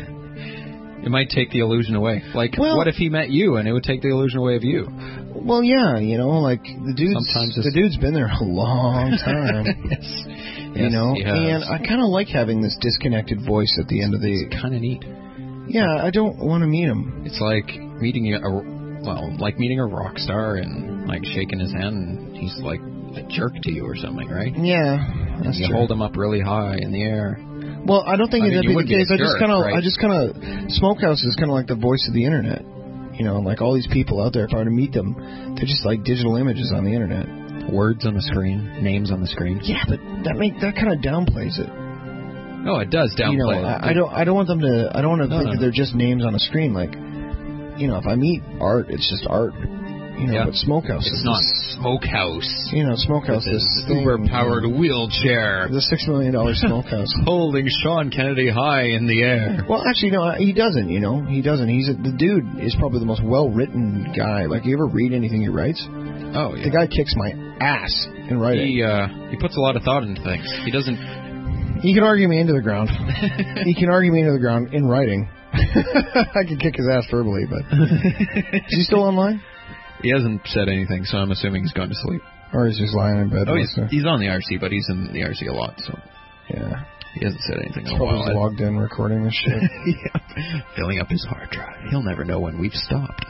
It might take the illusion away. Like, Well- what if he met you and it would take the illusion away of you? Well, yeah, you know, like the dude's Sometimes it's- the dude's been there a long time. yes. You Yes, know, he has. and I kind of like having this disconnected voice at the end of the. It's kind of neat. Yeah, I don't want to meet him. It's like meeting a, well, like meeting a rock star and like shaking his hand and he's like a jerk to you or something, right? Yeah, And that's you true. hold him up really high in the air. Well, I don't think I mean, that'd you be the wouldn't be a case. I just jerk, kind of, right? I just kind of, Smokehouse is kind of like the voice of the internet. You know, like all these people out there. If I were to meet them, they're just like digital images on the internet. Words on the screen, names on the screen. Yeah, but that make that kind of downplays it. Oh, it does downplay You know, it. I, I don't, I don't want them to, I don't want to No, think no, that no. they're just names on a screen. Like, you know, if I meet Art, it's just Art. You know, Yeah. but Smokehouse. It's is not this- Smokehouse. You know, Smokehouse. This This is thing- uber-powered wheelchair The six million dollar Smokehouse. holding Sean Kennedy high in the air. Well, actually, no, he doesn't. You know, he doesn't. He's a, the dude is probably the most well-written guy. Like, you ever read anything he writes? Oh, yeah. The guy kicks my ass in writing. He, uh, he puts a lot of thought into things. He doesn't... He can argue me into the ground. He can argue me into the ground in writing. I can kick his ass verbally, but... Is he still online? He hasn't said anything, so I'm assuming he's gone to sleep. Or he's just lying in bed? Oh, he's, he's on the R C, but he's in the R C a lot, so... Yeah. He hasn't said anything in a Probably while. just logged in recording this shit. Yeah. Filling up his hard drive. He'll never know when we've stopped.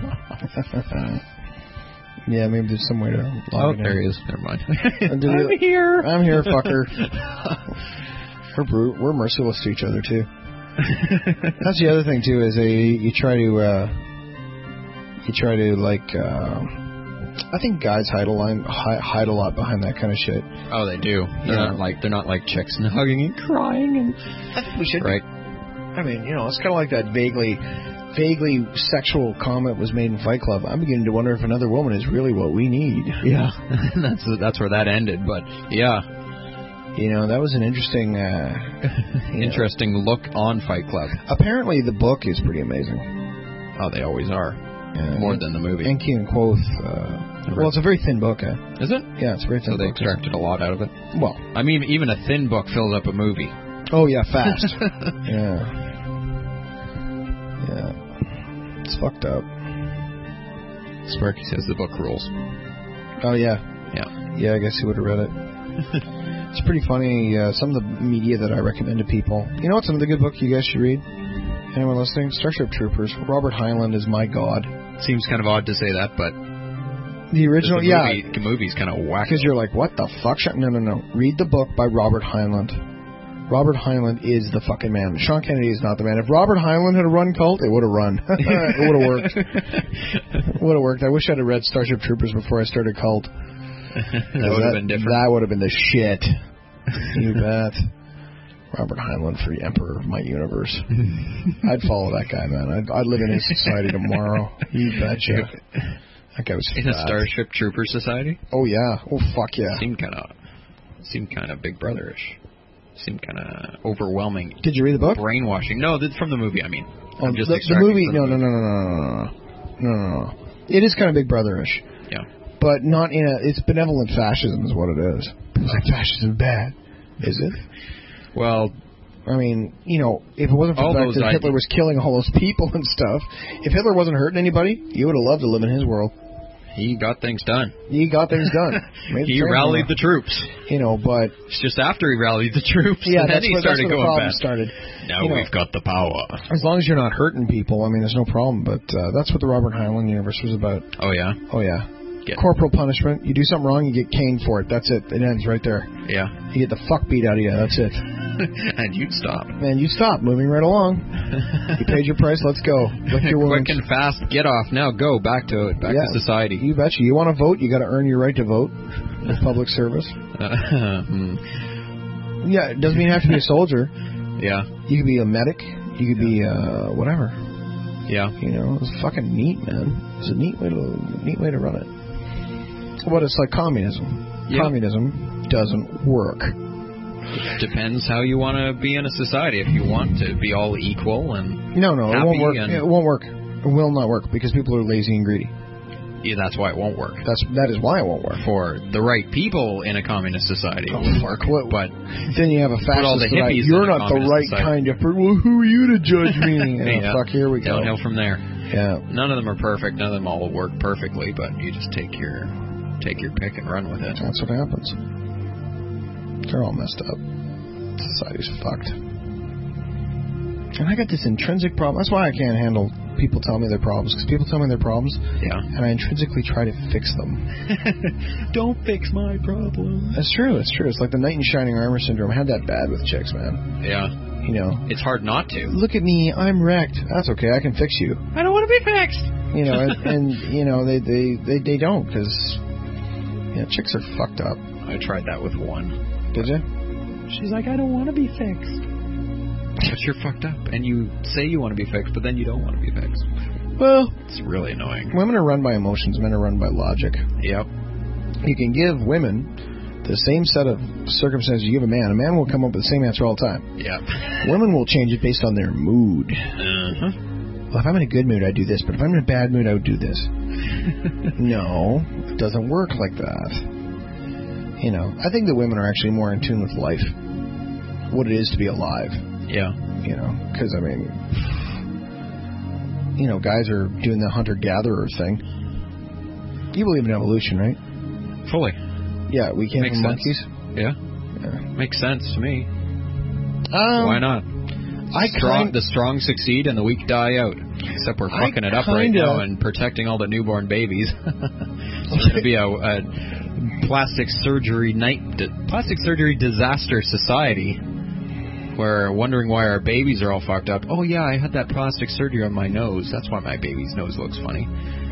Yeah, maybe there's some way to log Oh, it in. there he is. Never mind. I'm I'm here. I'm here, fucker. We're brute. We're merciless to each other too. That's the other thing too. Is a you try to uh, you try to like. Uh, I think guys hide a line, hide, hide a lot behind that kind of shit. Oh, they do. They're Yeah. not like they're not like chicks and hugging and crying and. I think we should. Right. I mean, you know, it's kind of like that vaguely, vaguely sexual comment was made in Fight Club. I'm beginning to wonder if another woman is really what we need. Yeah, that's that's where that ended. But yeah, You know, that was an interesting, uh, you interesting look on Fight Club. know. Apparently, the book is pretty amazing. Oh, they always are. Yeah, More than the movie. Enki and Quoth. Uh, well, it's a very thin book. Eh? Is it? Yeah, it's a very thin So they book. extracted a lot out of it. Well, I mean, even a thin book fills up a movie. oh yeah, fast. yeah. Yeah. It's fucked up. Sparky says the book rules. Oh yeah. Yeah. Yeah, I guess he would have read it. It's pretty funny. Uh, some of the media that I recommend to people. You know what's another good book you guys should read? Anyone listening? Starship Troopers. Robert Heinlein is my god. Seems kind of odd to say that, but The original, the yeah. movie, the movie's kind of whack. Because you're like, what the fuck? Shut- No, no, no. Read the book by Robert Heinlein. Robert Heinlein is the fucking man. Sean Kennedy is not the man. If Robert Heinlein had a run cult, it would have run. It would have worked. It would have worked. I wish I'd have read Starship Troopers before I started cult. that would have been different. That would have been the shit. You bet. Robert Heinlein for the Emperor of my universe. I'd follow that guy, man. I'd, I'd live in his society tomorrow. You betcha. That guy was In a fat. Starship Trooper society? Oh, yeah. Oh, fuck yeah. Seemed kind of, seemed kind of Big Brother-ish. Seemed kind of overwhelming. Did you read the book? Brainwashing. No, this from the movie. I mean, Oh, I'm just the, the extracting movie, from no, the no, movie. no, no, no, no, no, no, no, no. It is kind of Big Brother-ish, Yeah. but not in a. It's benevolent fascism, is what it is. It's like fascism bad, is it? Well, I mean, you know, if it wasn't for All the fact those that Hitler ideas- was killing all those people and stuff, if Hitler wasn't hurting anybody, you would have loved to live in his world. he got things done. He got things done. Made He the train rallied go. the troops. You know, but It's just after he rallied the troops, yeah, and then that's he where, that's started where the going problem back. started. Now You know, we've got the power. as long as you're not hurting people, I mean, there's no problem. But uh, that's what the Robert Heinlein universe was about. Oh yeah, Oh yeah. Get- Corporal punishment. You do something wrong, you get caned for it. That's it. It ends right there. yeah. You get the fuck beat out of you. That's it. And you'd stop. Man, you stop. Moving right along. You paid your price. Let's go. Lick your wounds. Quick and fast. Get off now. Go back to it. Back Yeah. to society. You betcha. You want to vote, you got to earn your right to vote with public service. Uh, hmm. Yeah, it doesn't mean you have to be a soldier. yeah. You could be a medic. You could be uh, whatever. Yeah. You know, it's fucking neat, man. It's a neat way to neat way to run it. What it's like communism. Yeah. Communism doesn't work. Depends how you want to be in a society. If you want to be all equal and No, no, it Happy won't work. and- It won't work. It will not work because people are lazy and greedy. yeah, that's why it won't work. That's that is why it won't work. For the right people in a communist society, it Oh, will fuck, work. what- But Then you have a fascist. all the that I- hippies You're in a not the communist right society. kind of person. Well, who are you to judge me? Oh, yeah, fuck, here we go. downhill from there. Yeah. None of them are perfect. None of them all work perfectly. But you just take your take your pick and run with it. That's what happens. They're all messed up. Society's fucked. And I got this intrinsic problem. That's why I can't handle people telling me their problems. Because people tell me their problems, Yeah. and I intrinsically try to fix them. Don't fix my problem. That's true. It's true. It's like the knight in shining armor syndrome. I had that bad with chicks, man. Yeah. You know, It's hard not to. look at me. I'm wrecked. That's okay. I can fix you. I don't want to be fixed. You know, and, and you know they they they, they don't because yeah, chicks are fucked up. I tried that with one. Did you? She's like, I don't want to be fixed. But you're fucked up, and you say you want to be fixed, but then you don't want to be fixed. Well, It's really annoying. women are run by emotions, men are run by logic. Yep. You can give women the same set of circumstances you give a man. A man will come up with the same answer all the time. Yep. Women will change it based on their mood. Uh-huh. Well, if I'm in a good mood, I do this, but if I'm in a bad mood, I would do this. No, it doesn't work like that. You know, I think that women are actually more in tune with life, what it is to be alive. Yeah. You know, because, I mean, you know, guys are doing the hunter-gatherer thing. You believe in evolution, right? Fully. Yeah, we came Makes from sense. monkeys. Yeah. Yeah. Makes sense to me. Um, Why not? I Strong, kind the strong succeed and the weak die out. Except we're I fucking it up right kinda- now and protecting all the newborn babies. It's going to be a, a plastic surgery night, plastic surgery disaster society. We're wondering why our babies are all fucked up. Oh yeah, I had that plastic surgery on my nose. That's why my baby's nose looks funny.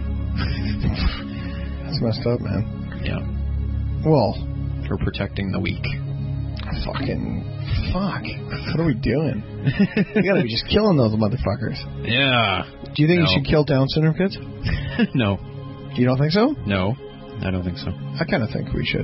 That's messed up, man. Yeah. Well, We're protecting the weak. fucking fuck. What are we doing? We gotta be just killing those motherfuckers. Yeah. Do you think No. you should kill Down syndrome kids? No. You don't think so? No. I don't think so. I kind of think we should.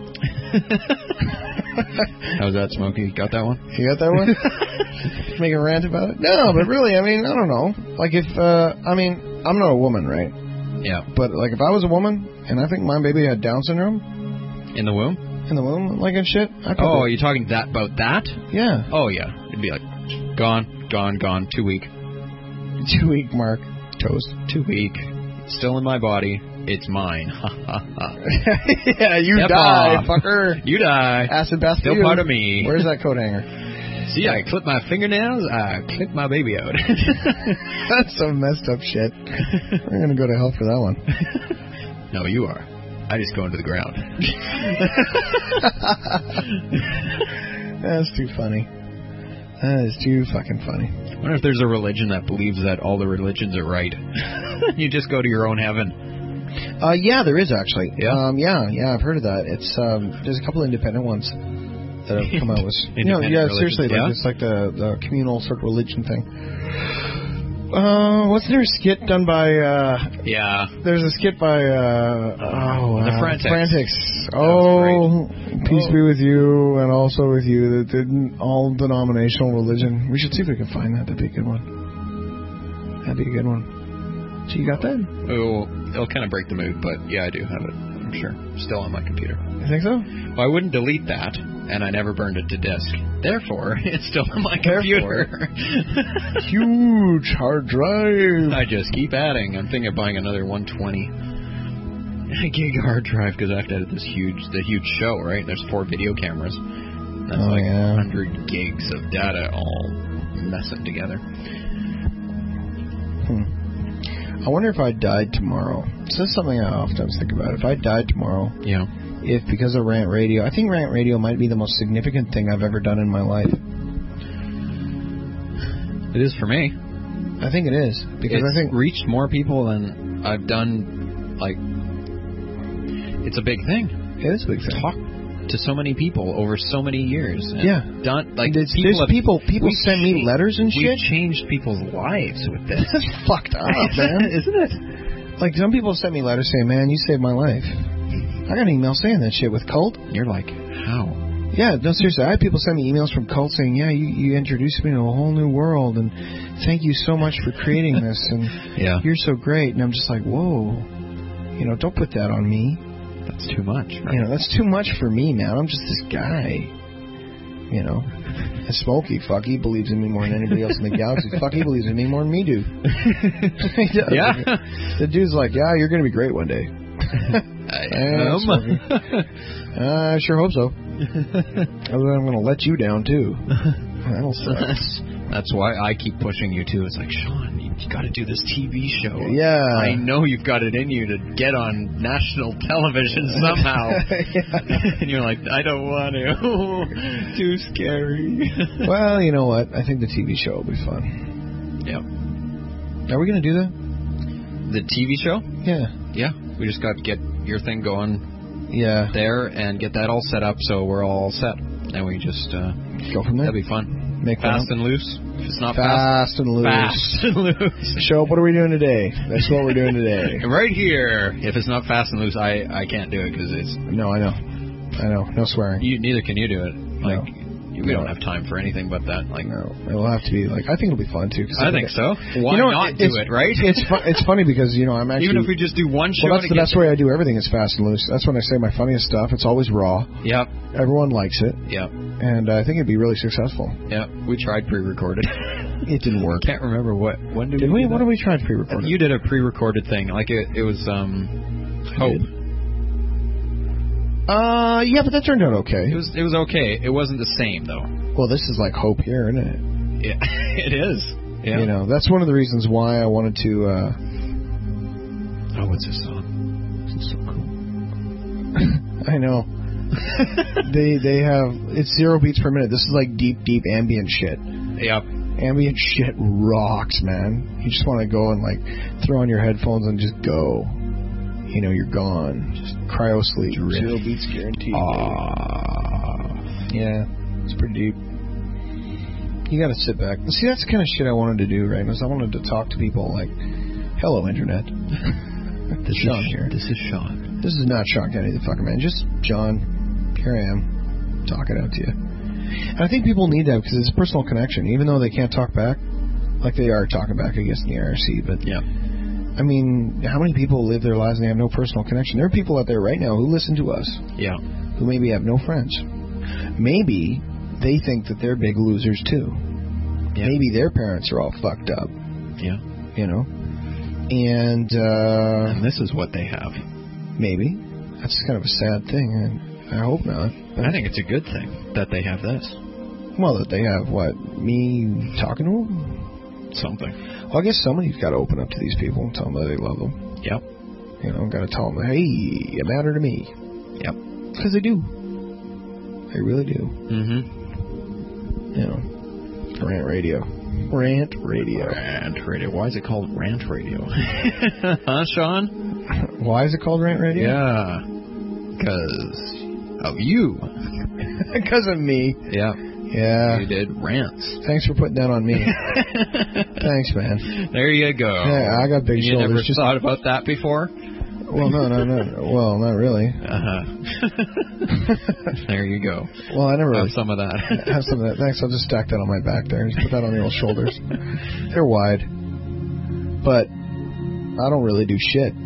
How's that, Smokey? Got that one? You got that one? Make a rant about it? No, but really, I mean, I don't know. Like if, uh, I mean, I'm not a woman, right? Yeah. But like if I was a woman and I think my baby had Down syndrome In the womb? in the womb, like and shit, I Oh, are probably, you talking that about that? yeah, Oh, yeah. It'd be like, gone, gone, gone, too weak. two week mark, toast. Too weak. Still in my body. It's mine. Ha ha ha. Yeah, you Step die, off. fucker. You die. Acid bath. Still for you. part of me. Where's that coat hanger? See, I clip my fingernails, I clip my baby out. That's some messed up shit. We're gonna go to hell for that one. No, you are. I just go into the ground. That's too funny. That is too fucking funny. I wonder if there's a religion that believes that all the religions are right. You just go to your own heaven. Uh, yeah, there is actually. Yeah? Um, yeah, yeah, I've heard of that. It's um, there's a couple of independent ones that have come out with. You know, yeah, Independent seriously, religions, like yeah? it's like the the communal sort of religion thing. Uh, wasn't there a skit done by? Uh, Yeah. there's a skit by. Uh, oh, The uh, Frantics. Frantics. That Oh, peace Oh. be with you, and also with you. That didn't all denominational religion. We should see if we can find that. That'd be a good one. That'd be a good one. So you got that? Oh, it'll kind of break the mood, but yeah, I do have it. I'm sure. Still on my computer. You think so? Well, I wouldn't delete that, and I never burned it to disk. Therefore, it's still on my Therefore. computer. Huge hard drive. I just keep adding. I'm thinking of buying another one twenty gig hard drive because I have to edit this huge, the huge show, right? There's four video cameras. That's Oh, like yeah. one hundred gigs of data all messing together. Hmm. I wonder if I died tomorrow. This is something I often think about. If I died tomorrow, Yeah. if because of Rant Radio, I think Rant Radio might be the most significant thing I've ever done in my life. It is for me. I think it is because It's I think reached more people than I've done. Like, it's a big thing. it is a big thing. Talk to so many people over so many years. And Yeah. done like There's people. there's have- people people we've send me changed- letters and We've shit. changed people's lives with this. That's fucked up, man. Isn't it? Like some people send me letters saying, "Man, you saved my life." I got an email saying that shit with Cult. You're like, how? Yeah, no, seriously. I had people send me emails from Cult saying, "Yeah, you, you introduced me to a whole new world, and thank you so much for creating this, and Yeah. you're so great." And I'm just like, "Whoa, you know, don't put that on me. That's too much. Right? You know, that's too much for me, man. I'm just this guy. You know, and Smokey, fuck, he believes in me more than anybody else in the galaxy. Fuck, he believes in me more than me do. He does. Yeah. The dude's like, yeah, you're gonna be great one day. I Yeah, Smokey. I sure hope so. Otherwise, I'm gonna let you down too. That'll suck. that's, that's why I keep pushing you too. It's like, Sean, you, you got to do this T V show. Yeah. I know you've got it in you to get on national television somehow. Yeah. And you're like, I don't want to. Too scary. Well, you know what? I think the T V show will be fun. Yeah. Are we gonna do that? The T V show? Yeah. Yeah. We just got to get your thing going Yeah. there and get that all set up so we're all set. And we just, uh, Go from there. that'd be fun. Make Fast fun and loose. If it's not fast fast, and loose. fast and loose. Show up, what are we doing today? That's what we're doing today. Right here. If it's not fast and loose, I, I can't do it because it's. No, I know. I know. No swearing. You, neither can you do it. Like, No. we don't have time for anything but that. Like, No, it'll have to be like. I think it'll be fun too. Cause I think so. Why you know, not it, do it, right? It's fu- it's funny because you know I'm actually Even if we just do one show. well, that's the best way I do everything is fast and loose. That's when I say my funniest stuff. It's always raw. Yep. Everyone likes it, Yep. and I think it'd be really successful. Yep. We tried pre-recorded. It didn't work. Can't remember what. When did, Did we? we? do What that? did we try pre-recorded? You did a pre-recorded thing. Like it, it was um, Hope. Uh, yeah, but that turned out okay. It was it was okay. It wasn't the same though. Well, this is like Hope here, isn't it? Yeah, it is. Yeah. You know, that's one of the reasons why I wanted to. Uh, oh, what's this song? This is so cool. I know. they they have it's zero beats per minute. This is like deep deep ambient shit. Yep. Ambient shit rocks, man. You just want to go and like throw on your headphones and just go. You know, you're gone. Just cryo sleep. Drift. Zero beats guaranteed. Ah. Yeah, it's pretty deep. You got to sit back. See, that's the kind of shit I wanted to do, right? Was I wanted to talk to people like, "Hello, internet." This Sean is here. This is Sean. This is not Sean Kennedy, the fucking man. Just John. Here I am, talking out to you. And I think people need that because it's a personal connection, even though they can't talk back, like they are talking back, I guess, in the I R C. But Yeah. I mean, how many people live their lives and they have no personal connection? There are people out there right now who listen to us, Yeah. who maybe have no friends. Maybe they think that they're big losers too. Yeah. Maybe their parents are all fucked up, Yeah. you know. And uh, And this is what they have. maybe that's kind of a sad thing. And I hope not. I think it's a good thing that they have this. Well, that they have what me talking to them. Something. Well, I guess somebody's got to open up to these people and tell them that they love them. Yep. You know, got to tell them, hey, you matter to me. Yep. Because they do. They really do. Mm-hmm. You know, rant radio. Rant radio. Rant radio. Why is it called rant radio? Huh, Sean? Why is it called rant radio? Yeah. Because of you. Because of me. Yeah. Yeah. You did rants. Thanks for putting that on me. Thanks, man. There you go. Yeah, I got big you shoulders. never Just thought about that before? well, no, no, no. Well, not really. Uh-huh. There you go. Well, I never really Have some of that. have some of that. Thanks. I'll just stack that on my back there. Just put that on your old shoulders. They're wide, but I don't really do shit.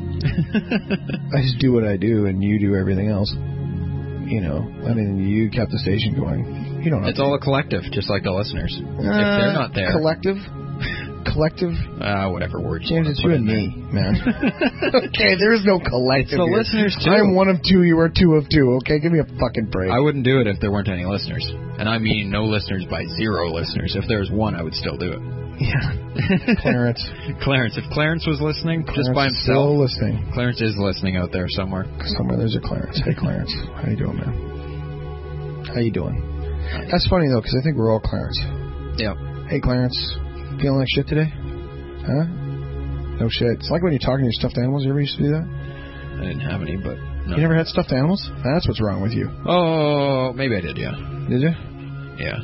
I just do what I do, and you do everything else. You know, I mean, you kept the station going. You don't. It's all a collective, just like the listeners. Uh, if they're not there, collective, collective. uh, whatever word. you James, wanna it's put you and in me, man. Okay, there is no collective. It's the here. listeners, too. I'm one of two. You are two of two. Okay, give me a fucking break. there. I wouldn't do it if there weren't any listeners, and I mean no listeners by zero listeners. If there was one, I would still do it. Yeah, Clarence. Clarence, if Clarence was listening Clarence just by is still himself, listening. Clarence is listening out there somewhere. Somewhere there's a Clarence. Hey, Clarence. How you doing, man? How you doing? That's funny, though, because I think we're all Clarence. Yeah. Hey, Clarence. Feeling like shit today? Huh? No shit. It's like when you're talking to your stuffed animals. You ever used to do that? I didn't have any, but no. You never had stuffed animals? That's what's wrong with you. Oh, maybe I did. Yeah. Did you? Yeah.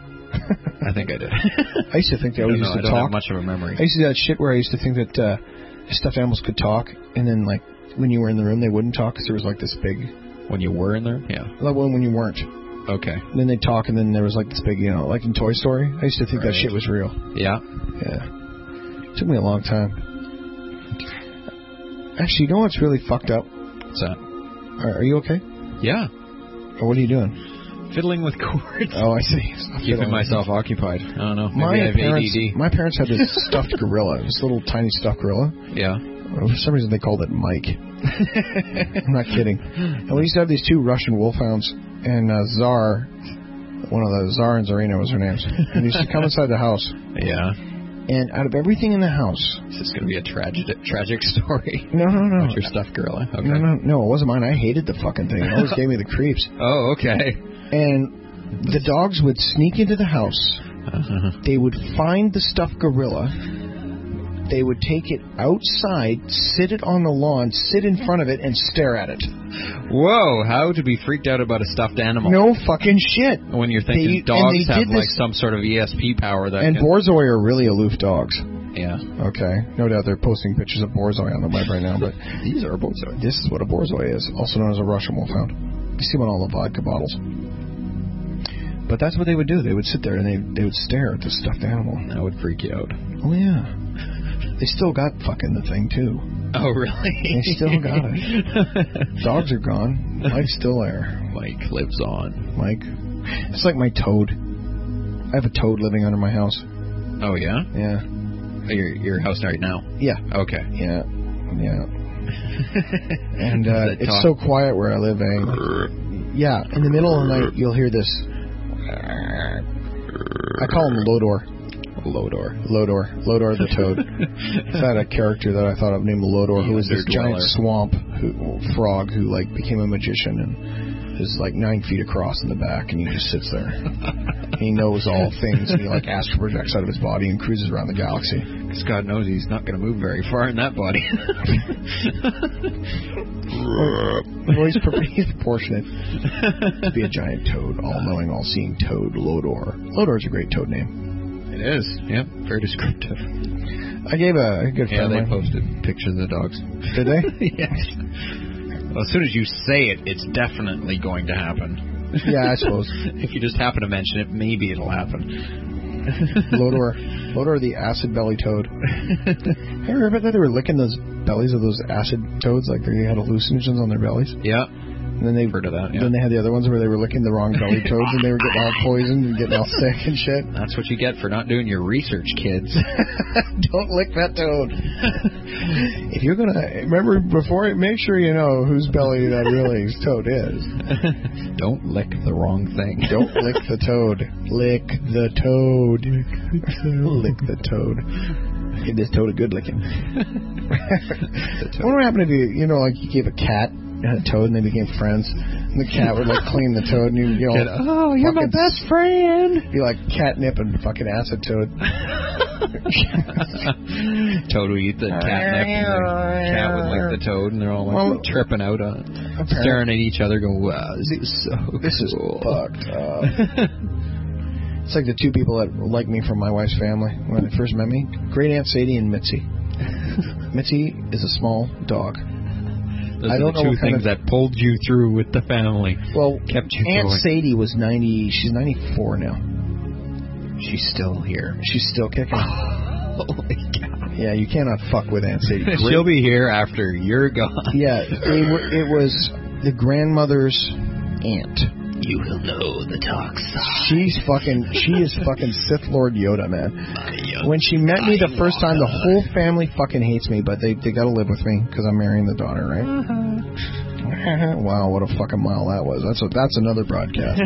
I think I did. I used to think they I always don't know. used to I don't talk. have much of a memory. I used to do that shit where I used to think that uh, stuffed animals could talk, and then, like, when you were in the room, they wouldn't talk because there was, like, this big... When you were in there? Yeah. Like, when, when you weren't. Okay. And then they'd talk, and then there was, like, this big, you know, like in Toy Story. I used to think that Right. shit was real. Yeah. Yeah. It took me a long time. Actually, you know what's really fucked up? What's that? Are, are you okay? Yeah. Or what are you doing? Fiddling with chords. Oh, I see. Stop Keeping fiddling. myself occupied. I don't know. Maybe My I have parents, A D D. my parents had this stuffed gorilla, this little tiny stuffed gorilla. Yeah. For some reason, they called it Mike. I'm not kidding. And we used to have these two Russian wolfhounds, and uh, Tsar, one of the Tsar and Tsarina was her names, and they used to come inside the house. Yeah. And out of everything in the house, Is this going to be a tragic tragic story? no, no, no, About your stuffed gorilla? Okay. no, no, no, it wasn't mine. I hated the fucking thing. It always gave me the creeps. Oh, okay. And the dogs would sneak into the house. Uh-huh. They would find the stuffed gorilla. They would take it outside, sit it on the lawn, sit in front of it, and stare at it. Whoa, how to be freaked out about a stuffed animal. No fucking shit. When you're thinking They- and dogs they have did like this- some sort of E S P power that And can... Borzoi are really aloof dogs. Yeah. Okay. No doubt they're posting pictures of Borzoi on the web right now, but These are Borzoi. this is what a Borzoi is, also known as a Russian Wolfhound. You see them on all the vodka bottles. But that's what they would do. They would sit there and they they would stare at the stuffed animal. That would freak you out. Oh, yeah. They still got fucking the thing, too. Oh, really? They still got it. Dogs are gone. Mike's still there. Mike lives on. Mike. It's like my toad. I have a toad living under my house. Oh, yeah? Yeah. Your, your house right now? Yeah. Okay. Yeah. Yeah. And uh, Does it it's talk? so quiet where I live, eh? Yeah. In the middle of the night, you'll hear this. I call him Lodor. Lodor. Lodor. Lodor the toad. I had a character that I thought of named Lodor, who was this giant swamp who, frog who like became a magician and is like nine feet across in the back, and he just sits there. He knows all things, and he like astral projects out of his body and cruises around the galaxy. Because God knows he's not going to move very far in that body. Well, he's, pro- he's proportionate to be a giant toad, all-knowing, all-seeing toad, Lodor. Lodor's a great toad name. It is. Yep. Very descriptive. I gave a, a good Yeah, friend they of mine- posted pictures of the dogs. Did they? Yes. Well, as soon as you say it, it's definitely going to happen. Yeah, I suppose. If you just happen to mention it, maybe it'll happen. Lodor. Lodor the acid belly toad. Hey, remember that they were licking those bellies of those acid toads, like they had hallucinogens on their bellies? Yeah. And then they Heard of that, yeah. Then they had the other ones where they were licking the wrong belly toads and they were getting all poisoned and getting all sick and shit. That's what you get for not doing your research, kids. Don't lick that toad. If you're gonna remember before, make sure you know whose belly that really toad is. Don't lick the wrong thing. Don't lick the toad. Lick the toad. Lick the toad. Give this toad a good licking. What would happen if you, you know, like you gave a cat and a toad and they became friends, and the cat would like clean the toad and you, you know, oh, you're my fucking best friend. be like catnip and fucking acid toad. Toad would eat the catnip, and the cat would lick the toad, and they're all like Well, tripping out on it, staring at each other, going, "Wow, this is so This is cool." fucked up. It's like the two people that like me from my wife's family when they first met me. Great Aunt Sadie and Mitzi. Mitzi is a small dog. Those I are don't the know two what kind things of- that pulled you through with the family. Well, Kept you Aunt going. Sadie was ninety. She's ninety-four now. She's still here. She's still kicking. Holy cow. Yeah, you cannot fuck with Aunt Sadie. Great- She'll be here after you're gone. Yeah, it, wa- it was the grandmother's aunt. You will know the dark side. She's fucking. She is fucking Sith Lord Yoda, man. When she met me the first time, the whole family fucking hates me, but they they got to live with me because I'm marrying the daughter, right? Wow, what a fucking mile that was. That's a, that's another broadcast.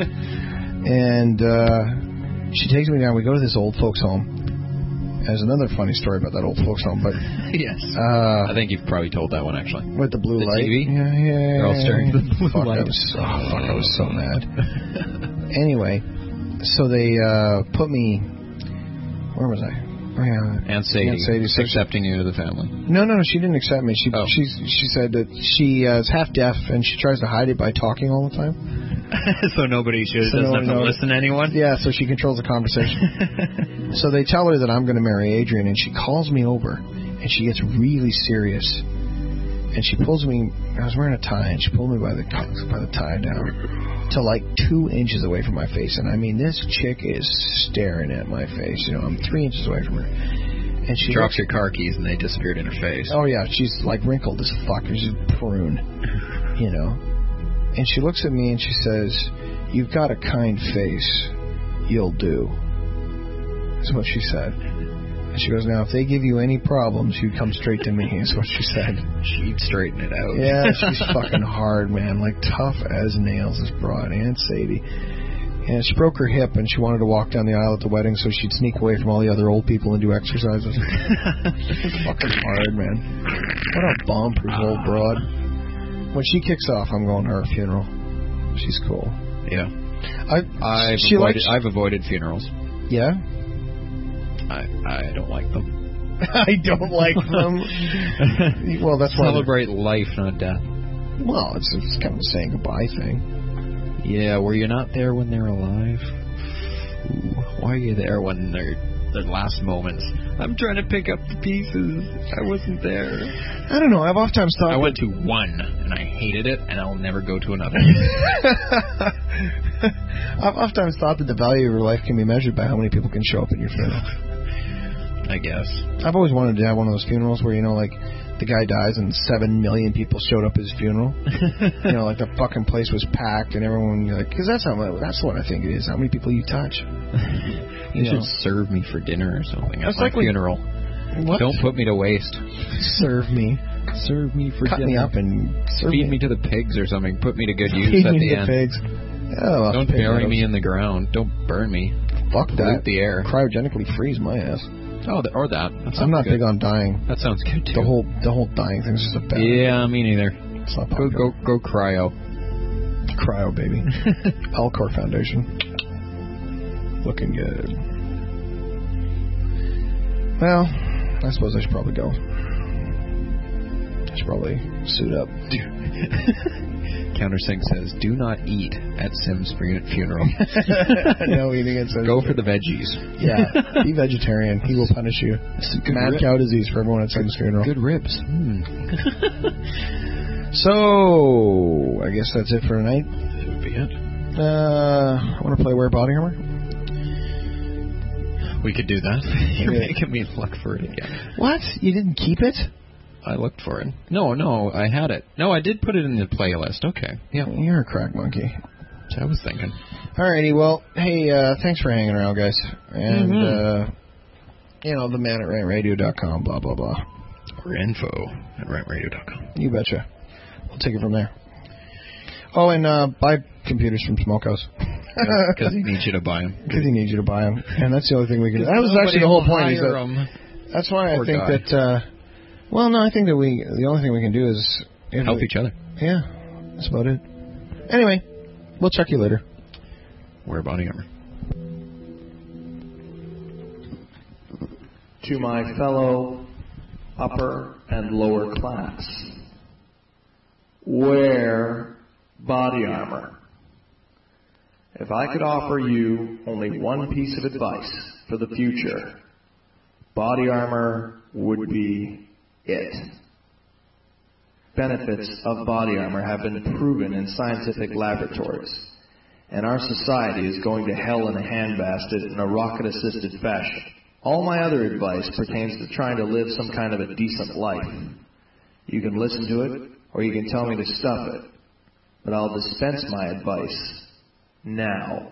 And uh, she takes me down. We go to this old folks' home. There's another funny story about that old folks' home, but Yes. uh, I think you've probably told that one, actually. with the blue The light. T V? Yeah, yeah. They're all staring at the blue fuck, light. I was, oh, fuck, I was so mad. Anyway, so they uh, put me. Where was I? Oh, yeah. Aunt Sadie, Aunt Sadie, so she- accepting you to the family. No, no, no. She didn't accept me. She Oh. she she said that she uh, is half deaf and she tries to hide it by talking all the time. So nobody should So doesn't nobody have to knows. listen to anyone. Yeah, so she controls the conversation. So they tell her that I'm going to marry Adrian, and she calls me over, and she gets really serious, and she pulls me. I was wearing a tie, and she pulled me by the by the tie down to like two inches away from my face, and I mean this chick is staring at my face. You know, I'm three inches away from her, and she Drops looks- your car keys and they disappeared in her face. Oh yeah, she's like wrinkled as fuck. She's a prune, you know. And she looks at me and she says, "You've got a kind face. You'll do." That's what she said. And she goes, "Now, if they give you any problems, you come straight to me." Is what she said. She'd straighten it out. Yeah, she's fucking hard, man. Like tough as nails. This broad, Aunt Sadie. And she broke her hip, and she wanted to walk down the aisle at the wedding so she'd sneak away from all the other old people and do exercises. It's fucking hard, man. What a bomb-proof old broad. When she kicks off, I'm going to her funeral. She's cool. Yeah. I, I've she avoided, likes. I've avoided funerals. Yeah. I I don't like them. I don't like them. Well, that's why. Celebrate life, not death. Well, it's, it's kind of a saying goodbye thing. Yeah, were you not there when they're alive? Ooh, why are you there when they're their last moments? I'm trying to pick up the pieces. I wasn't there. I don't know. I've oftentimes thought... I went to one, and I hated it, and I'll never go to another. I've oftentimes thought that the value of your life can be measured by how many people can show up at your funeral. I guess. I've always wanted to have one of those funerals where, you know, like, the guy dies and seven million people showed up at his funeral. You know, like the fucking place was packed and everyone, like, because that's how that's what I think it is. How many people you touch? You, you should know. serve me for dinner or something at that's my like funeral. What? Don't put me to waste. Serve me. Serve me for Cut dinner. me up and serve feed me. me to the pigs or something. Put me to good use feed at me the to end. Pigs. Oh, Don't bury me in the ground. Don't burn me. Fuck that. Pollute the air. Cryogenically freeze my ass. Oh, the, or that. that I'm not good. big on dying. That sounds good too. The whole the whole dying thing's just a bad. Yeah, me neither. It's not go go go cryo. Cryo, baby. Alcor Foundation. Looking good. Well, I suppose I should probably go. I should probably suit up. Countersink says, "Do not eat at Sim's funeral." No eating at Sim's. Go for the veggies. Yeah, be vegetarian. He will punish you. Mad cow disease for everyone at Sim's funeral. Good ribs. Mm. So, I guess that's it for tonight. Should be it. Uh, I want to play Wear Body Armor. We could do that. You're yeah. making me look for it again. What? You didn't keep it? I looked for it. No, no, I had it. No, I did put it in the playlist. Okay. Yeah, you're a crack monkey. That's what I was thinking. Alrighty, well, hey, uh, thanks for hanging around, guys. And, mm-hmm. uh, you know, the man at rant radio dot com, blah, blah, blah. Or info at rant radio dot com. You betcha. We'll take it from there. Oh, and uh, buy computers from Smokehouse. Because he needs you to buy them. Because he needs you to buy them. And that's the only thing we can do. That was actually the whole point. Is that, that's why I think guy. that... Uh, Well, no, I think that we, the only thing we can do is... help we, each other. Yeah, that's about it. Anyway, we'll check you later. Wear body armor. To my fellow upper and lower class, wear body armor. If I could offer you only one piece of advice for the future, body armor would be it. Benefits of body armor have been proven in scientific laboratories, and our society is going to hell in a handbasket in a rocket-assisted fashion. All my other advice pertains to trying to live some kind of a decent life. You can listen to it, or you can tell me to stuff it, but I'll dispense my advice now.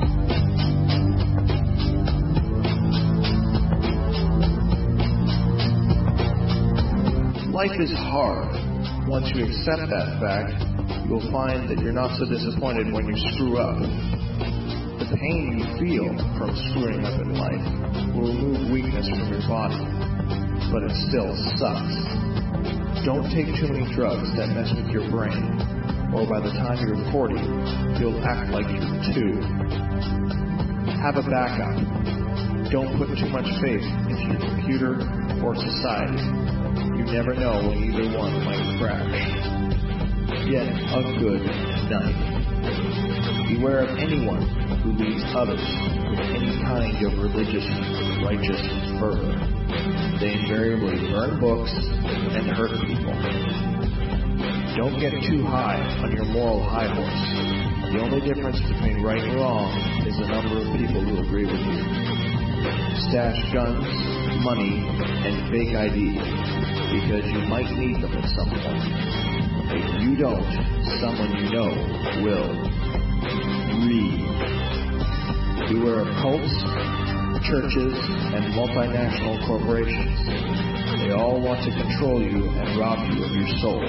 Life is hard. Once you accept that fact, you'll find that you're not so disappointed when you screw up. The pain you feel from screwing up in life will remove weakness from your body, but it still sucks. Don't take too many drugs that mess with your brain, or by the time you're forty, you'll act like you're two. Have a backup. Don't put too much faith into your computer or society. You never know when either one might crash. Get a good night. Beware of anyone who leads others with any kind of religious, righteous fervor. They invariably burn books and hurt people. Don't get too high on your moral high horse. The only difference between right and wrong is the number of people who agree with you. Stash guns, money, and fake I D, because you might need them at some point. If you don't, someone you know will. Read. Beware of cults, churches, and multinational corporations. They all want to control you and rob you of your soul.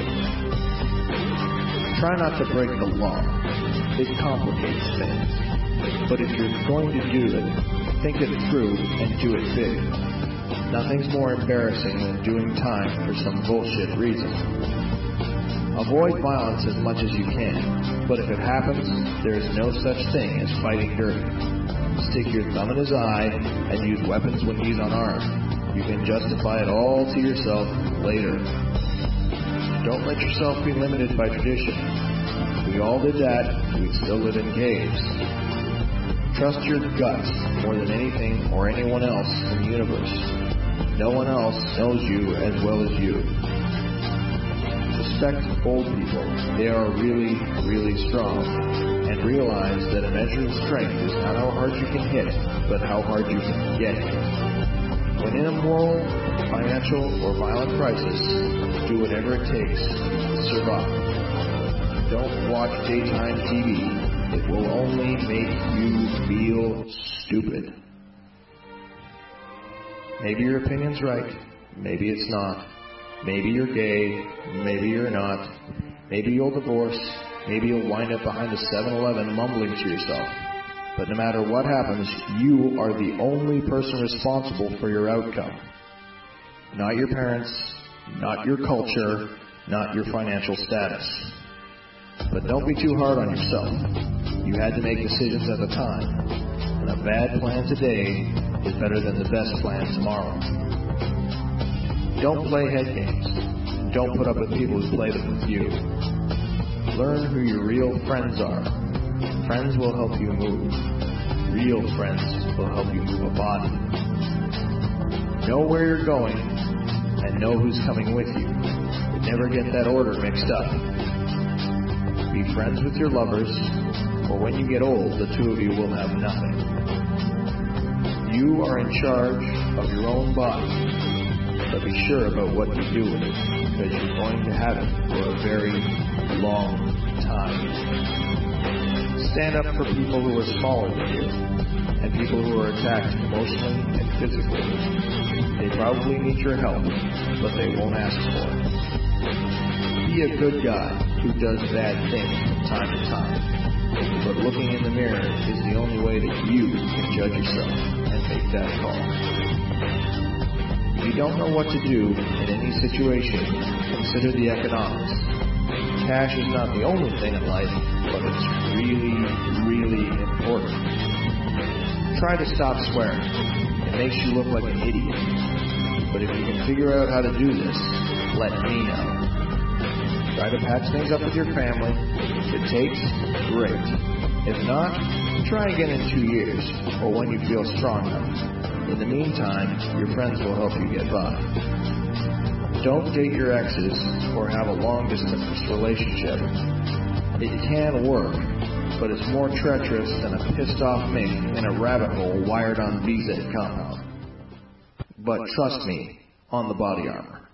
Try not to break the law. It complicates things. But if you're going to do it, think it through and do it big. Nothing's more embarrassing than doing time for some bullshit reason. Avoid violence as much as you can, but if it happens, there is no such thing as fighting dirty. Stick your thumb in his eye and use weapons when he's unarmed. You can justify it all to yourself later. Don't let yourself be limited by tradition. We all did that. We still live in caves. Trust your guts more than anything or anyone else in the universe. No one else knows you as well as you. Respect old people. They are really, really strong. And realize that a measure of strength is not how hard you can hit, but how hard you can get hit. When in a moral, financial, or violent crisis, do whatever it takes to survive. Don't watch daytime T V. It will only make you feel stupid. Maybe your opinion's right. Maybe it's not. Maybe you're gay. Maybe you're not. Maybe you'll divorce. Maybe you'll wind up behind a seven eleven mumbling to yourself. But no matter what happens, you are the only person responsible for your outcome. Not your parents, not your culture, not your financial status. But don't be too hard on yourself. You had to make decisions at the time. And a bad plan today is better than the best plan tomorrow. Don't play head games. Don't put up with people who play them with you. Learn who your real friends are. Friends will help you move. Real friends will help you move a body. Know where you're going and know who's coming with you. But never get that order mixed up. Be friends with your lovers, or when you get old, the two of you will have nothing. You are in charge of your own body, but be sure about what you do with it, because you're going to have it for a very long time. Stand up for people who are smaller than you, and people who are attacked emotionally and physically. They probably need your help, but they won't ask for it. Be a good guy who does bad things from time to time, but looking in the mirror is the only way that you can judge yourself and make that call. If you don't know what to do in any situation, consider the economics. Cash is not the only thing in life, but it's really, really important. Try to stop swearing. It makes you look like an idiot. But if you can figure out how to do this, let me know. Try to patch things up with your family. If it takes, great. If not, try again in two years, or when you feel strong enough. In the meantime, your friends will help you get by. Don't date your exes or have a long-distance relationship. It can work, but it's more treacherous than a pissed-off mink in a rabbit hole wired on V Z compound. But trust me, on the body armor.